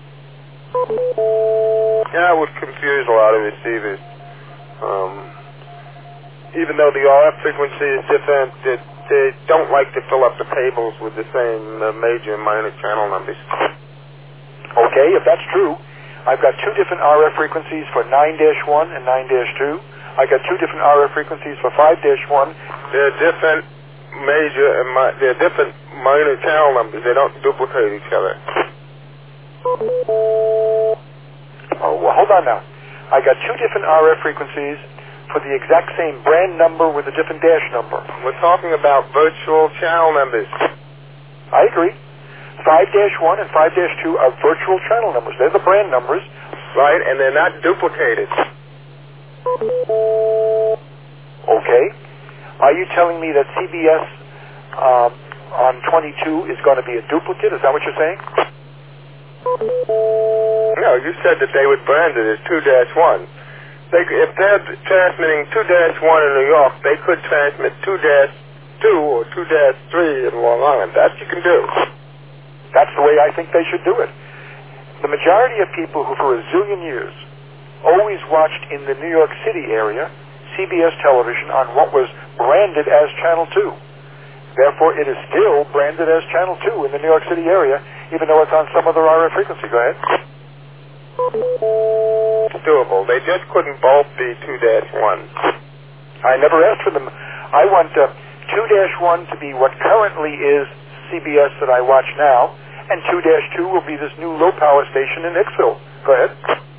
[SPEAKER 7] Yeah, it would confuse a lot of receivers. Um, even though the R F frequency is different, it, they don't like to fill up the tables with the same uh, major and minor channel numbers.
[SPEAKER 1] Okay, if that's true, I've got two different R F frequencies for nine dash one and nine dash two. I got two different R F frequencies for five dash one.
[SPEAKER 7] They're different major and mi- they're different minor channel numbers. They don't duplicate each other.
[SPEAKER 1] Oh, well, hold on now. I got two different R F frequencies for the exact same brand number with a different dash number.
[SPEAKER 7] We're talking about virtual channel numbers.
[SPEAKER 1] I agree. five dash one and five dash two are virtual channel numbers. They're the brand numbers.
[SPEAKER 7] Right, and they're not duplicated.
[SPEAKER 1] Okay. Are you telling me that C B S um, on twenty-two is going to be a duplicate? Is that what you're saying?
[SPEAKER 7] No, you said that they would brand it as two dash one. They, if they're transmitting two dash one in New York, they could transmit two dash two or two dash three in Long Island. That you can do.
[SPEAKER 1] That's the way I think they should do it. The majority of people who for a zillion years always watched in the New York City area C B S television on what was branded as Channel two. Therefore, it is still branded as Channel two in the New York City area, even though it's on some other R F frequency. Go ahead.
[SPEAKER 7] It's doable. They just couldn't both be two dash one.
[SPEAKER 1] I never asked for them. I want uh, two dash one to be what currently is C B S that I watch now, and two dash two will be this new low-power station in Hicksville. Go ahead.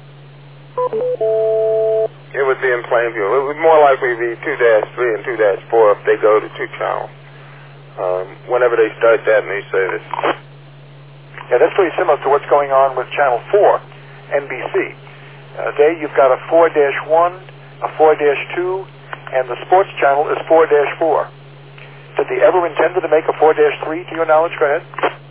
[SPEAKER 7] It would be in Plainview. It would more likely be two dash three and two dash four if they go to two channels. Um, whenever they start that new service.
[SPEAKER 1] Yeah, that's pretty similar to what's going on with Channel four, N B C. Uh, there you've got a four dash one, a four dash two, and the sports channel is four dash four. Did they ever intend to make a four dash three, to your knowledge? Go ahead.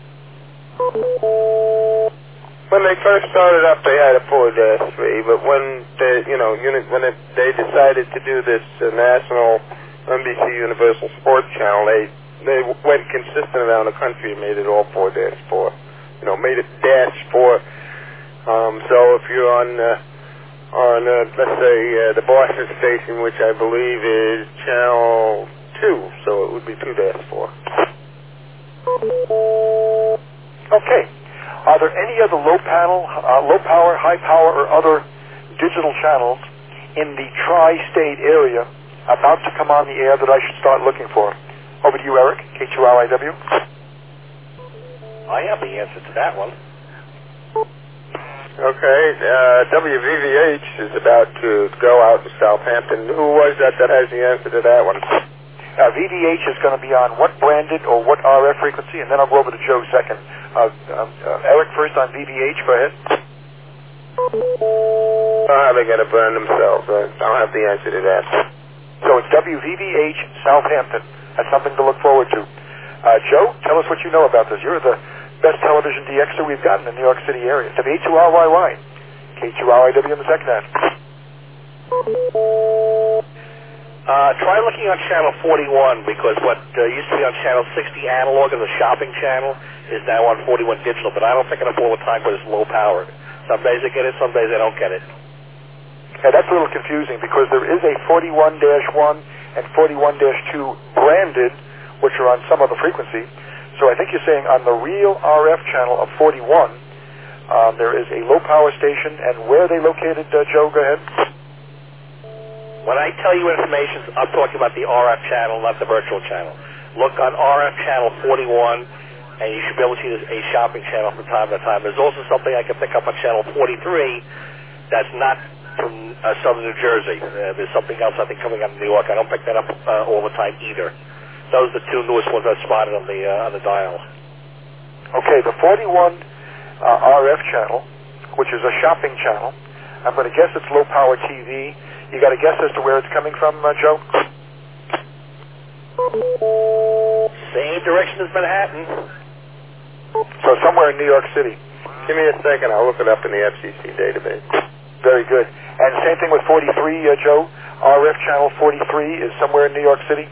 [SPEAKER 7] When they first started up, they had a four dash three, but when they, you know, unit, when it, they decided to do this uh, national N B C Universal Sports Channel, they they went consistent around the country and made it all four dash four. You know, made it dash four. Um, so if you're on uh, on uh, let's say uh, the Boston station, which I believe is channel two, so it would be two dash four.
[SPEAKER 1] Okay. Are there any other low panel, uh, low power, high power, or other digital channels in the tri-state area about to come on the air that I should start looking for? Over to you, Eric, K two R I W.
[SPEAKER 4] I have the answer to that one.
[SPEAKER 7] Okay, uh, W V V H is about to go out in Southampton. Who was that that has the answer to that one?
[SPEAKER 1] Uh, V V H is going to be on what branded or what R F frequency, and then I'll go over to Joe second. Uh, um, uh, Eric first on V V H, go ahead.
[SPEAKER 7] Oh, how are they going to burn themselves? I don't have the answer to that.
[SPEAKER 1] So it's W V V H Southampton. That's something to look forward to. Uh, Joe, tell us what you know about this. You're the best television D Xer we've got in the New York City area. W two R Y Y, K two R I W in the second half.
[SPEAKER 4] Uh, try looking on channel forty-one, because what uh, used to be on channel sixty analog as a shopping channel is now on forty-one digital, but I don't pick it up all the time because it's low powered. Some days I get it, some days I don't get it.
[SPEAKER 1] Yeah, that's a little confusing because there is a forty-one dash one and forty-one dash two branded, which are on some other frequency. So I think you're saying on the real R F channel of forty-one, um, there is a low power station, and where are they located, uh, Joe? Go ahead.
[SPEAKER 4] When I tell you information, I'm talking about the R F channel, not the virtual channel. Look on R F channel forty-one, and you should be able to see a shopping channel from time to time. There's also something I can pick up on channel forty-three that's not from uh, southern New Jersey. Uh, there's something else, I think, coming out of New York. I don't pick that up uh, all the time either. Those are the two newest ones I've spotted on the uh, on the dial.
[SPEAKER 1] Okay, the forty-one uh, R F channel, which is a shopping channel, I'm going to guess it's low power T V. You got a guess as to where it's coming from, uh, Joe?
[SPEAKER 4] Same direction as Manhattan.
[SPEAKER 1] So somewhere in New York City.
[SPEAKER 7] Give me a second. I'll look it up in the F C C database.
[SPEAKER 1] Very good. And same thing with forty-three, uh, Joe. R F channel forty-three is somewhere in New York City.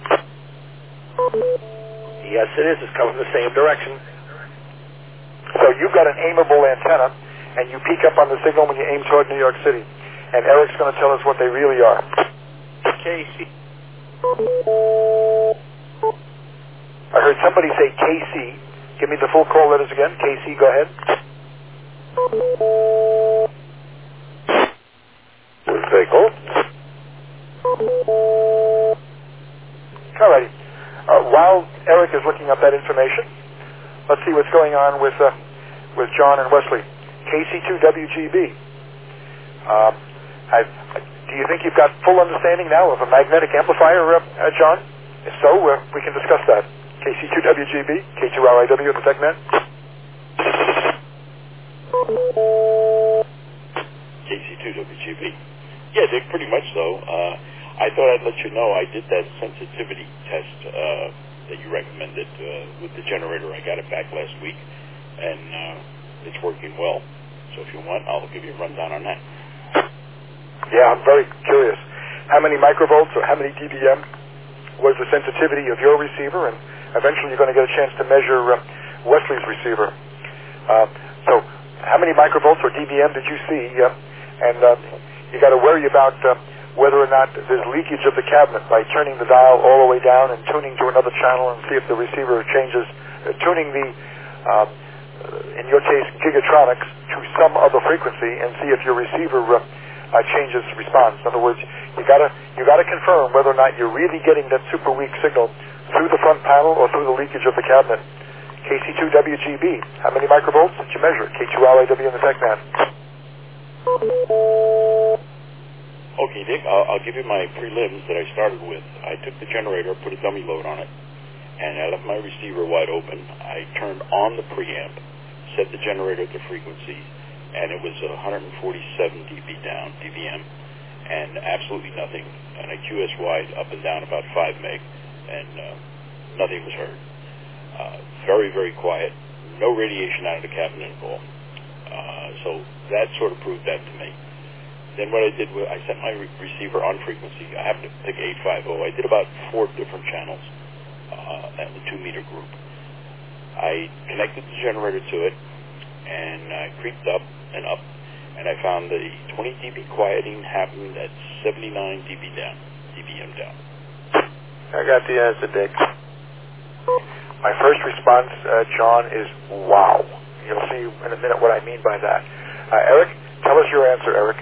[SPEAKER 4] Yes, it is. It's coming the same direction.
[SPEAKER 1] So you've got an aimable antenna, and you peek up on the signal when you aim toward New York City. And Eric's going to tell us what they really are.
[SPEAKER 5] K C.
[SPEAKER 1] I heard somebody say K C. Give me the full call letters again. K C, go ahead.
[SPEAKER 7] We'll take hold.
[SPEAKER 1] All righty. Uh, while Eric is looking up that information, let's see what's going on with uh, with John and Wesley. K C two W G B. Um, I, do you think you've got full understanding now of a magnetic amplifier, uh, uh, John? If so, uh, we can discuss that. K C two W G B, K two R I W in the TechNet.
[SPEAKER 6] G B. Yeah, Dick, pretty much so. Uh, I thought I'd let you know I did that sensitivity test uh, that you recommended uh, with the generator. I got it back last week, and uh, it's working well. So if you want, I'll give you a rundown on that.
[SPEAKER 1] Yeah, I'm very curious. How many microvolts or how many D B M was the sensitivity of your receiver? And eventually you're going to get a chance to measure uh, Wesley's receiver. Uh, so how many microvolts or D B M did you see? Uh, and uh, you got to worry about uh, whether or not there's leakage of the cabinet by turning the dial all the way down and tuning to another channel and see if the receiver changes, uh, tuning the, uh, in your case, Gigatronics to some other frequency and see if your receiver uh, uh, changes response. In other words, you gotta you gotta confirm whether or not you're really getting that super weak signal through the front panel or through the leakage of the cabinet. K C two W G B, how many microvolts did you measure? K two L I W in the TechMan.
[SPEAKER 6] Okay, Dick, I'll, I'll give you my prelims that I started with. I took the generator, put a dummy load on it, and I left my receiver wide open. I turned on the preamp, set the generator to frequency, and it was one forty-seven D B down, D B M, and absolutely nothing. And I Q S Y'd up and down about five meg, and uh, nothing was heard. Uh, very, very quiet. No radiation out of the cabinet at all. Uh, so that sort of proved that to me. Then what I did was I set my re- receiver on frequency. I happened to pick eight fifty. I did about four different channels uh, at the two meter group. I connected the generator to it, and I creeped up and up, and I found the twenty D B quieting happened at seventy-nine D B down, D B M down.
[SPEAKER 7] I got the answer, Dick.
[SPEAKER 1] My first response, uh, John, is wow. You'll see in a minute what I mean by that. Uh, Eric, tell us your answer, Eric.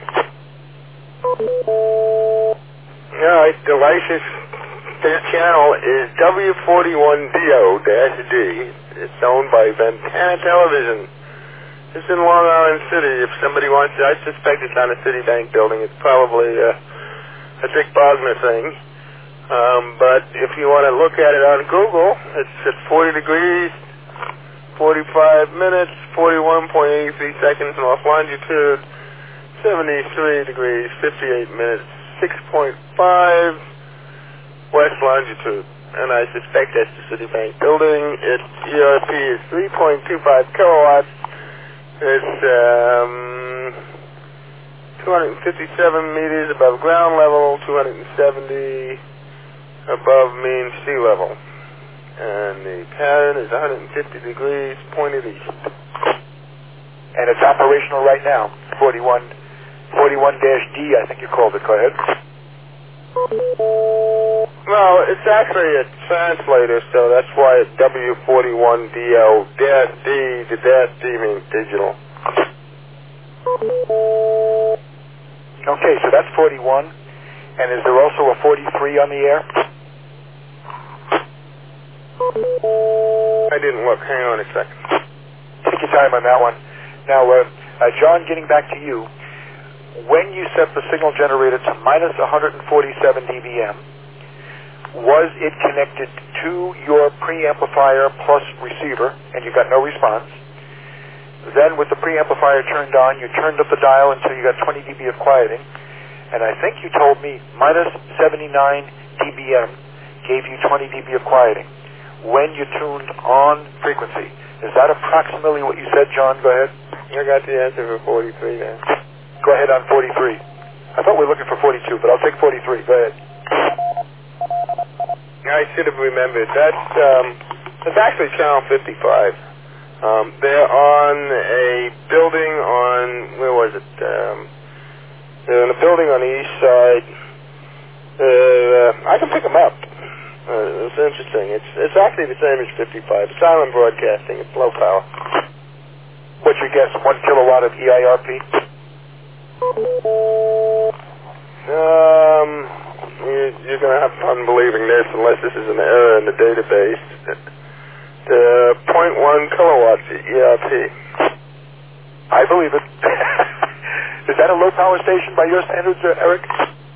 [SPEAKER 7] All right, the license channel is W forty-one D O D. It's owned by Ventana Television. It's in Long Island City. If somebody wants it, I suspect it's on a Citibank building. It's probably uh, a Dick Bogner thing. Um, but if you want to look at it on Google, it's at forty degrees, forty-five minutes, forty-one point eight three seconds north longitude, seventy-three degrees, fifty-eight minutes, six point five west longitude. And I suspect that's the Citibank building. Its E R P is three point two five kilowatts. It's um, two hundred fifty-seven meters above ground level, two hundred seventy above mean sea level. And the pattern is one hundred fifty degrees pointed east.
[SPEAKER 1] And it's operational right now. forty-one, forty-one dash D, I think you called it. Go ahead.
[SPEAKER 7] Well, it's actually a translator, so that's why it's W forty-one D O dash D. The dash D means digital.
[SPEAKER 1] Okay, so that's forty-one. And is there also a forty-three on the air?
[SPEAKER 7] I didn't look. Hang on a second.
[SPEAKER 1] Take your time on that one. Now, uh, uh, John, getting back to you. When you set the signal generator to minus one forty-seven D B M, was it connected to your preamplifier plus receiver, and you got no response? Then with the preamplifier turned on, you turned up the dial until you got twenty D B of quieting, and I think you told me minus seventy-nine D B M gave you twenty D B of quieting when you tuned on frequency. Is that approximately what you said, John? Go ahead.
[SPEAKER 7] I got the answer for forty-three now.
[SPEAKER 1] Go ahead on forty-three. I thought we were looking for forty-two, but I'll take forty-three. Go ahead.
[SPEAKER 7] I should have remembered. That's um, that's actually channel fifty-five. Um, they're on a building on, where was it? Um, they're in a building on the east side. Uh, I can pick them up. Uh, it's interesting. It's it's actually the same as fifty-five. It's island broadcasting. It's low power.
[SPEAKER 1] What's your guess? One kilowatt of E I R P?
[SPEAKER 7] Um, you, you're going to have fun believing this unless this is an error in the database. The zero point one kilowatts E R P.
[SPEAKER 1] I believe it. Is that a low power station by your standards, uh, Eric?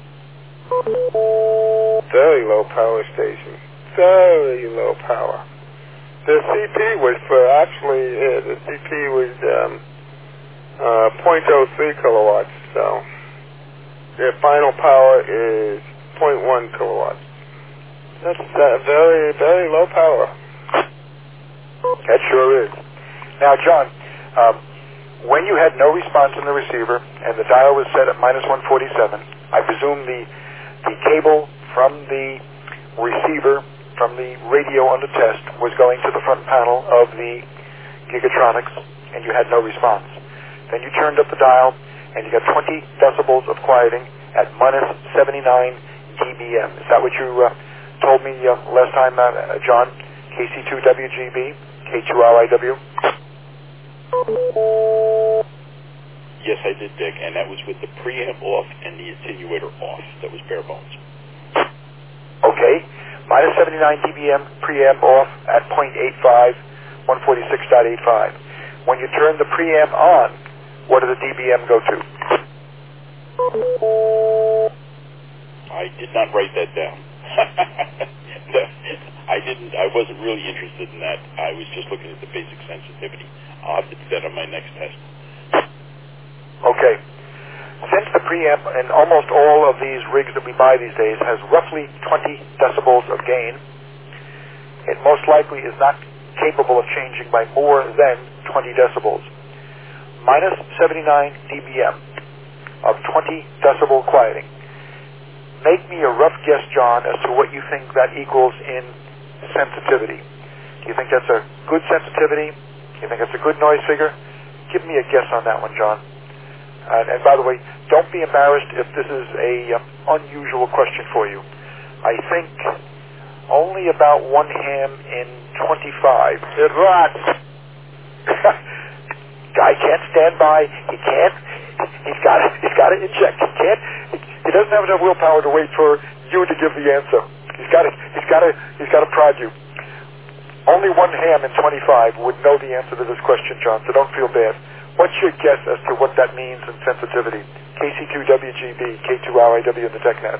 [SPEAKER 7] Very low power station. Very low power. The C P was for actually, yeah, the C P was um, uh, zero point zero three kilowatts, so their final power is zero point one kilowatts. That's uh, very, very low power.
[SPEAKER 1] That sure is. Now, John, um, when you had no response in the receiver and the dial was set at minus one forty-seven, I presume the the cable from the receiver from the radio under test was going to the front panel of the Gigatronics, and you had no response. Then you turned up the dial, and you got twenty decibels of quieting at minus seventy-nine D B M. Is that what you uh, told me uh, last time, uh, John? K C two W G B, K two R I W?
[SPEAKER 6] Yes, I did, Dick, and that was with the preamp off and the attenuator off. That was bare bones.
[SPEAKER 1] Okay. Minus seventy-nine D B M preamp off at zero point eight five, one forty-six point eight five. When you turn the preamp on, what did the D B M go to?
[SPEAKER 6] I did not write that down. I didn't. I wasn't really interested in that. I was just looking at the basic sensitivity. I'll have to do that on my next test.
[SPEAKER 1] Okay. Since the preamp in almost all of these rigs that we buy these days has roughly twenty decibels of gain, it most likely is not capable of changing by more than twenty decibels. Minus seventy-nine D B M of twenty decibel quieting. Make me a rough guess, John, as to what you think that equals in sensitivity. Do you think that's a good sensitivity? Do you think that's a good noise figure? Give me a guess on that one, John. Uh, and by the way, don't be embarrassed if this is a um, unusual question for you. I think only about one ham in twenty-five.
[SPEAKER 7] It rots.
[SPEAKER 1] Guy can't stand by. He can't. He's got to. He's got to inject. He can't. He, he doesn't have enough willpower to wait for you to give the answer. He's got to. He's got to. He's got to prod you. Only one ham in twenty-five would know the answer to this question, John. So don't feel bad. What's your guess as to what that means in sensitivity? K C two W G B, K two R I W in the TechNet.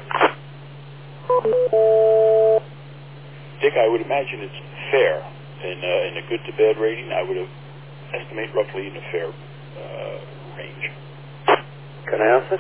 [SPEAKER 6] Dick, I would imagine it's fair. In, uh, in a good to bad rating, I would have estimate roughly in a fair uh, range.
[SPEAKER 7] Can I answer?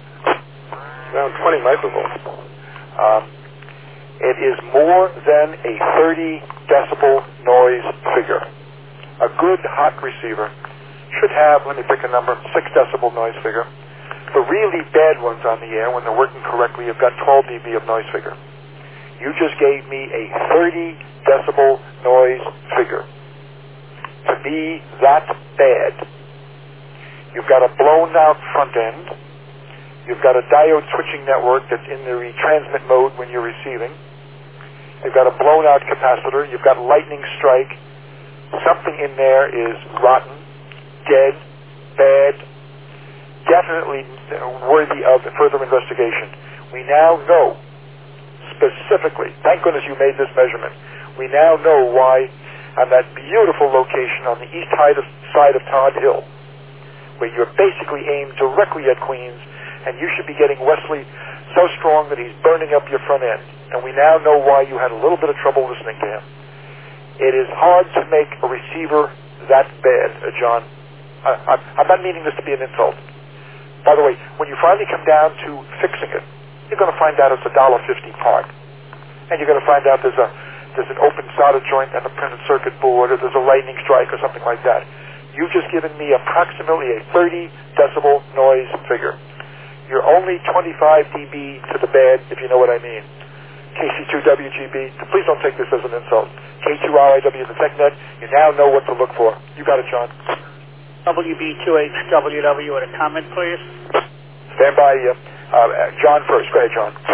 [SPEAKER 7] Around twenty microvolts.
[SPEAKER 1] Um, it is more than a thirty decibel noise figure. A good hot receiver should have, let me pick a number, six decibel noise figure. The really bad ones on the air, when they're working correctly, have got twelve D B of noise figure. You just gave me a thirty decibel noise figure. To be that bad, you've got a blown out front end. You've got a diode switching network that's in the retransmit mode when you're receiving. You've got a blown out capacitor. You've got lightning strike. Something in there is rotten, dead, bad, definitely worthy of further investigation. We now know specifically, thank goodness you made this measurement, we now know why on that beautiful location on the east side of, side of Todd Hill, where you're basically aimed directly at Queens, and you should be getting Wesley so strong that he's burning up your front end. And we now know why you had a little bit of trouble listening to him. It is hard to make a receiver that bad, uh, John. I, I'm not meaning this to be an insult. By the way, when you finally come down to fixing it, you're going to find out it's a one dollar fifty part. And you're going to find out there's a there's an open solder joint and a printed circuit board, or there's a lightning strike or something like that. You've just given me approximately a thirty decibel noise figure. You're only twenty-five D B to the bad, if you know what I mean. K C two W G B, please don't take this as an insult. K two R I W in the TechNet, you now know what to look for. You got it, John.
[SPEAKER 9] W B two H W W with a comment, please.
[SPEAKER 1] Stand by, uh, uh, John first. Go ahead, John.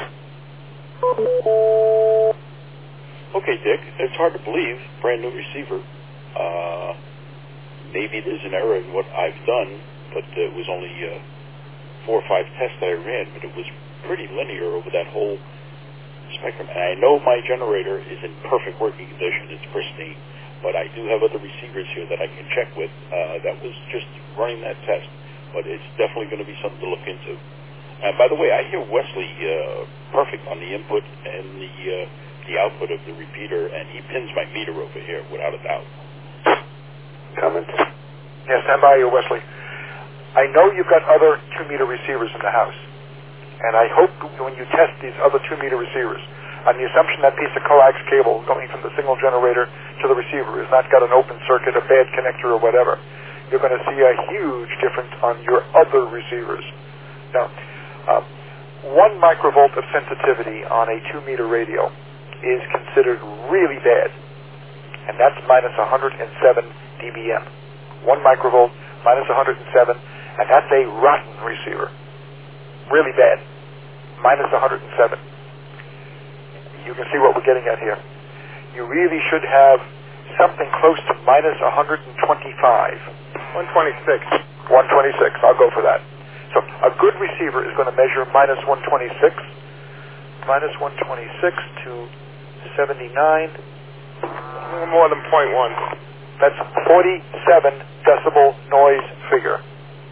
[SPEAKER 6] Okay, Dick, it's hard to believe, brand new receiver. Uh, maybe there's an error in what I've done, but it was only uh, four or five tests that I ran, but it was pretty linear over that whole spectrum. And I know my generator is in perfect working condition. It's pristine. But I do have other receivers here that I can check with. Uh, that was just running that test. But it's definitely going to be something to look into. And by the way, I hear Wesley uh, perfect on the input and the uh, the output of the repeater, and he pins my meter over here without a doubt.
[SPEAKER 7] Comment?
[SPEAKER 1] Yeah, stand by, Wesley. I know you've got other two-meter receivers in the house. And I hope when you test these other two-meter receivers, on the assumption that piece of coax cable going from the signal generator to the receiver has not got an open circuit, a bad connector, or whatever, you're going to see a huge difference on your other receivers. Now, uh, one microvolt of sensitivity on a two-meter radio is considered really bad, and that's minus one hundred seven decibels. One microvolt minus one hundred seven, and that's a rotten receiver. Really bad. Minus one hundred seven. You can see what we're getting at here. You really should have something close to minus one hundred twenty-five.
[SPEAKER 7] one twenty-six.
[SPEAKER 1] one twenty-six. I'll go for that. So a good receiver is going to measure minus one twenty-six. Minus one twenty-six to seventy-nine.
[SPEAKER 7] A little more than zero point one.
[SPEAKER 1] That's forty-seven decibel noise figure.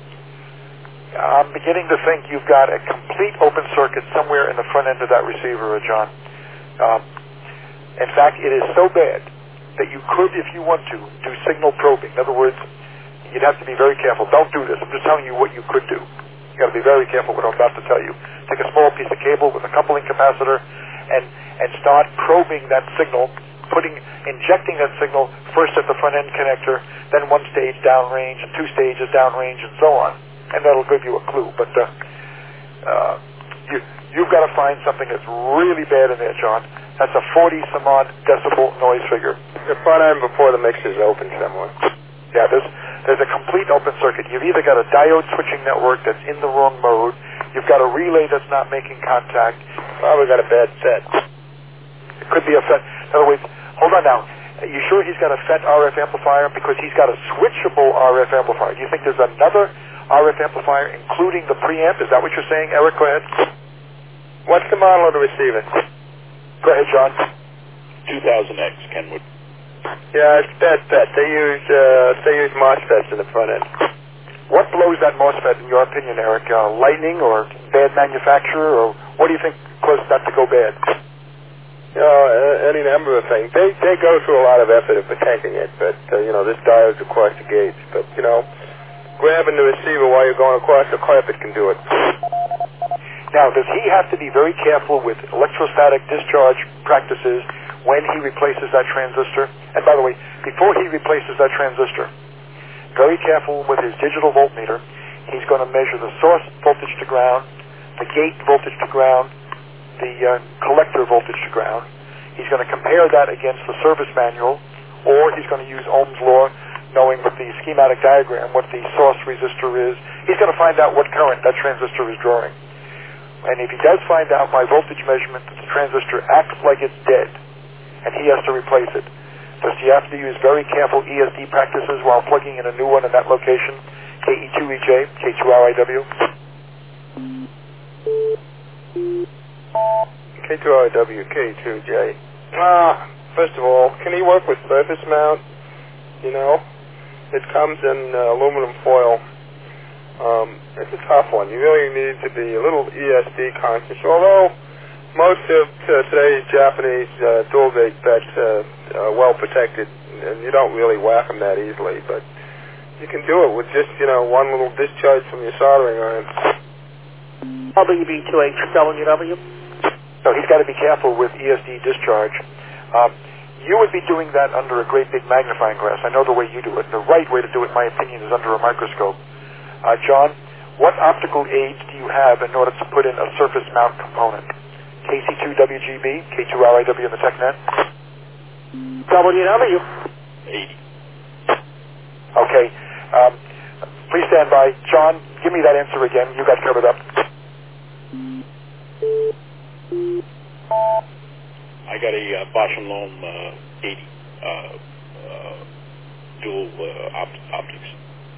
[SPEAKER 1] I'm beginning to think you've got a complete open circuit somewhere in the front end of that receiver, John. Um, in fact, it is so bad that you could, if you want to, do signal probing. In other words, you'd have to be very careful. Don't do this. I'm just telling you what you could do. You've got to be very careful what I'm about to tell you. Take a small piece of cable with a coupling capacitor and, and start probing that signal, putting, injecting that signal first at the front end connector, then one stage downrange, and two stages downrange, and so on. And that'll give you a clue. But uh, uh, you, you've got to find something that's really bad in there, John. That's a forty-some-odd decibel noise figure.
[SPEAKER 7] The front end before the mixer's open somewhere.
[SPEAKER 1] Yeah, there's, there's a complete open circuit. You've either got a diode switching network that's in the wrong mode, you've got a relay that's not making contact,
[SPEAKER 7] probably got a bad FET.
[SPEAKER 1] It could be a FET. In other words, hold on now. Are you sure he's got a FET R F amplifier? Because he's got a switchable R F amplifier. Do you think there's another R F amplifier, including the preamp? Is that what you're saying, Eric? Go ahead.
[SPEAKER 7] What's the model of the receiver?
[SPEAKER 1] Go ahead, John.
[SPEAKER 6] two thousand X, Kenwood.
[SPEAKER 7] Yeah, it's bad FET. They use uh, they use MOSFETs in the front end.
[SPEAKER 1] What blows that MOSFET, in your opinion, Eric? Uh, lightning or bad manufacturer, or what do you think caused that to go bad?
[SPEAKER 7] You know, uh, any number of things. They they go through a lot of effort in protecting it, but uh, you know, this diode's across the gates. But you know, grabbing the receiver while you're going across the carpet can do it.
[SPEAKER 1] Now, does he have to be very careful with electrostatic discharge practices when he replaces that transistor? And by the way, before he replaces that transistor, very careful with his digital voltmeter. He's going to measure the source voltage to ground, the gate voltage to ground, the uh, collector voltage to ground. He's going to compare that against the service manual, or he's going to use Ohm's law, knowing with the schematic diagram what the source resistor is. He's going to find out what current that transistor is drawing. And if he does find out by voltage measurement that the transistor acts like it's dead, and he has to replace it, does he have to use very careful E S D practices while plugging in a new one in that location? K E two E J, K two R I W?
[SPEAKER 7] K two R I W, K two J. Ah, first of all, can he work with surface mount? You know, it comes in uh, aluminum foil. Um, it's a tough one. You really need to be a little E S D conscious, although most of uh, today's Japanese uh, dual gate FETs uh, are well protected, and you don't really whack them that easily, but you can do it with just, you know, one little discharge from your soldering iron.
[SPEAKER 9] W B two H W W.
[SPEAKER 1] So he's got to be careful with E S D discharge. Um, you would be doing that under a great big magnifying glass. I know the way you do it. The right way to do it, in my opinion, is under a microscope. Uh, John, what optical aids do you have in order to put in a surface mount component? K C two W G B, K two R I W in the TechNet?
[SPEAKER 9] W W.
[SPEAKER 6] eighty.
[SPEAKER 1] Okay. Um, please stand by. John, give me that answer again. You got covered up.
[SPEAKER 6] I got a uh, Bosch and Lohm uh, eighty uh, uh, dual uh, opt- optics.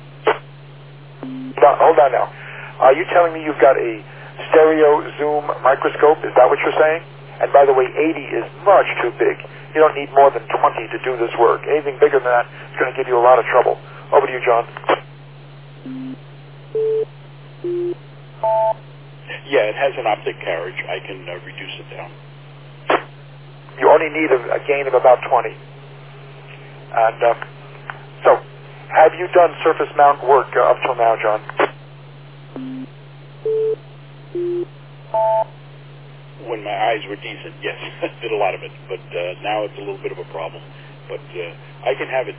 [SPEAKER 1] No, hold on now. Are you telling me you've got a stereo zoom microscope? Is that what you're saying? And by the way, eighty is much too big. You don't need more than twenty to do this work. Anything bigger than that is going to give you a lot of trouble. Over to you, John.
[SPEAKER 6] Yeah, it has an optic carriage. I can uh, reduce it down.
[SPEAKER 1] You only need a, a gain of about twenty. And uh, so, have you done surface mount work uh, up till now, John?
[SPEAKER 6] highs were decent. Yes, did a lot of it, but uh, now it's a little bit of a problem. But uh, I can have it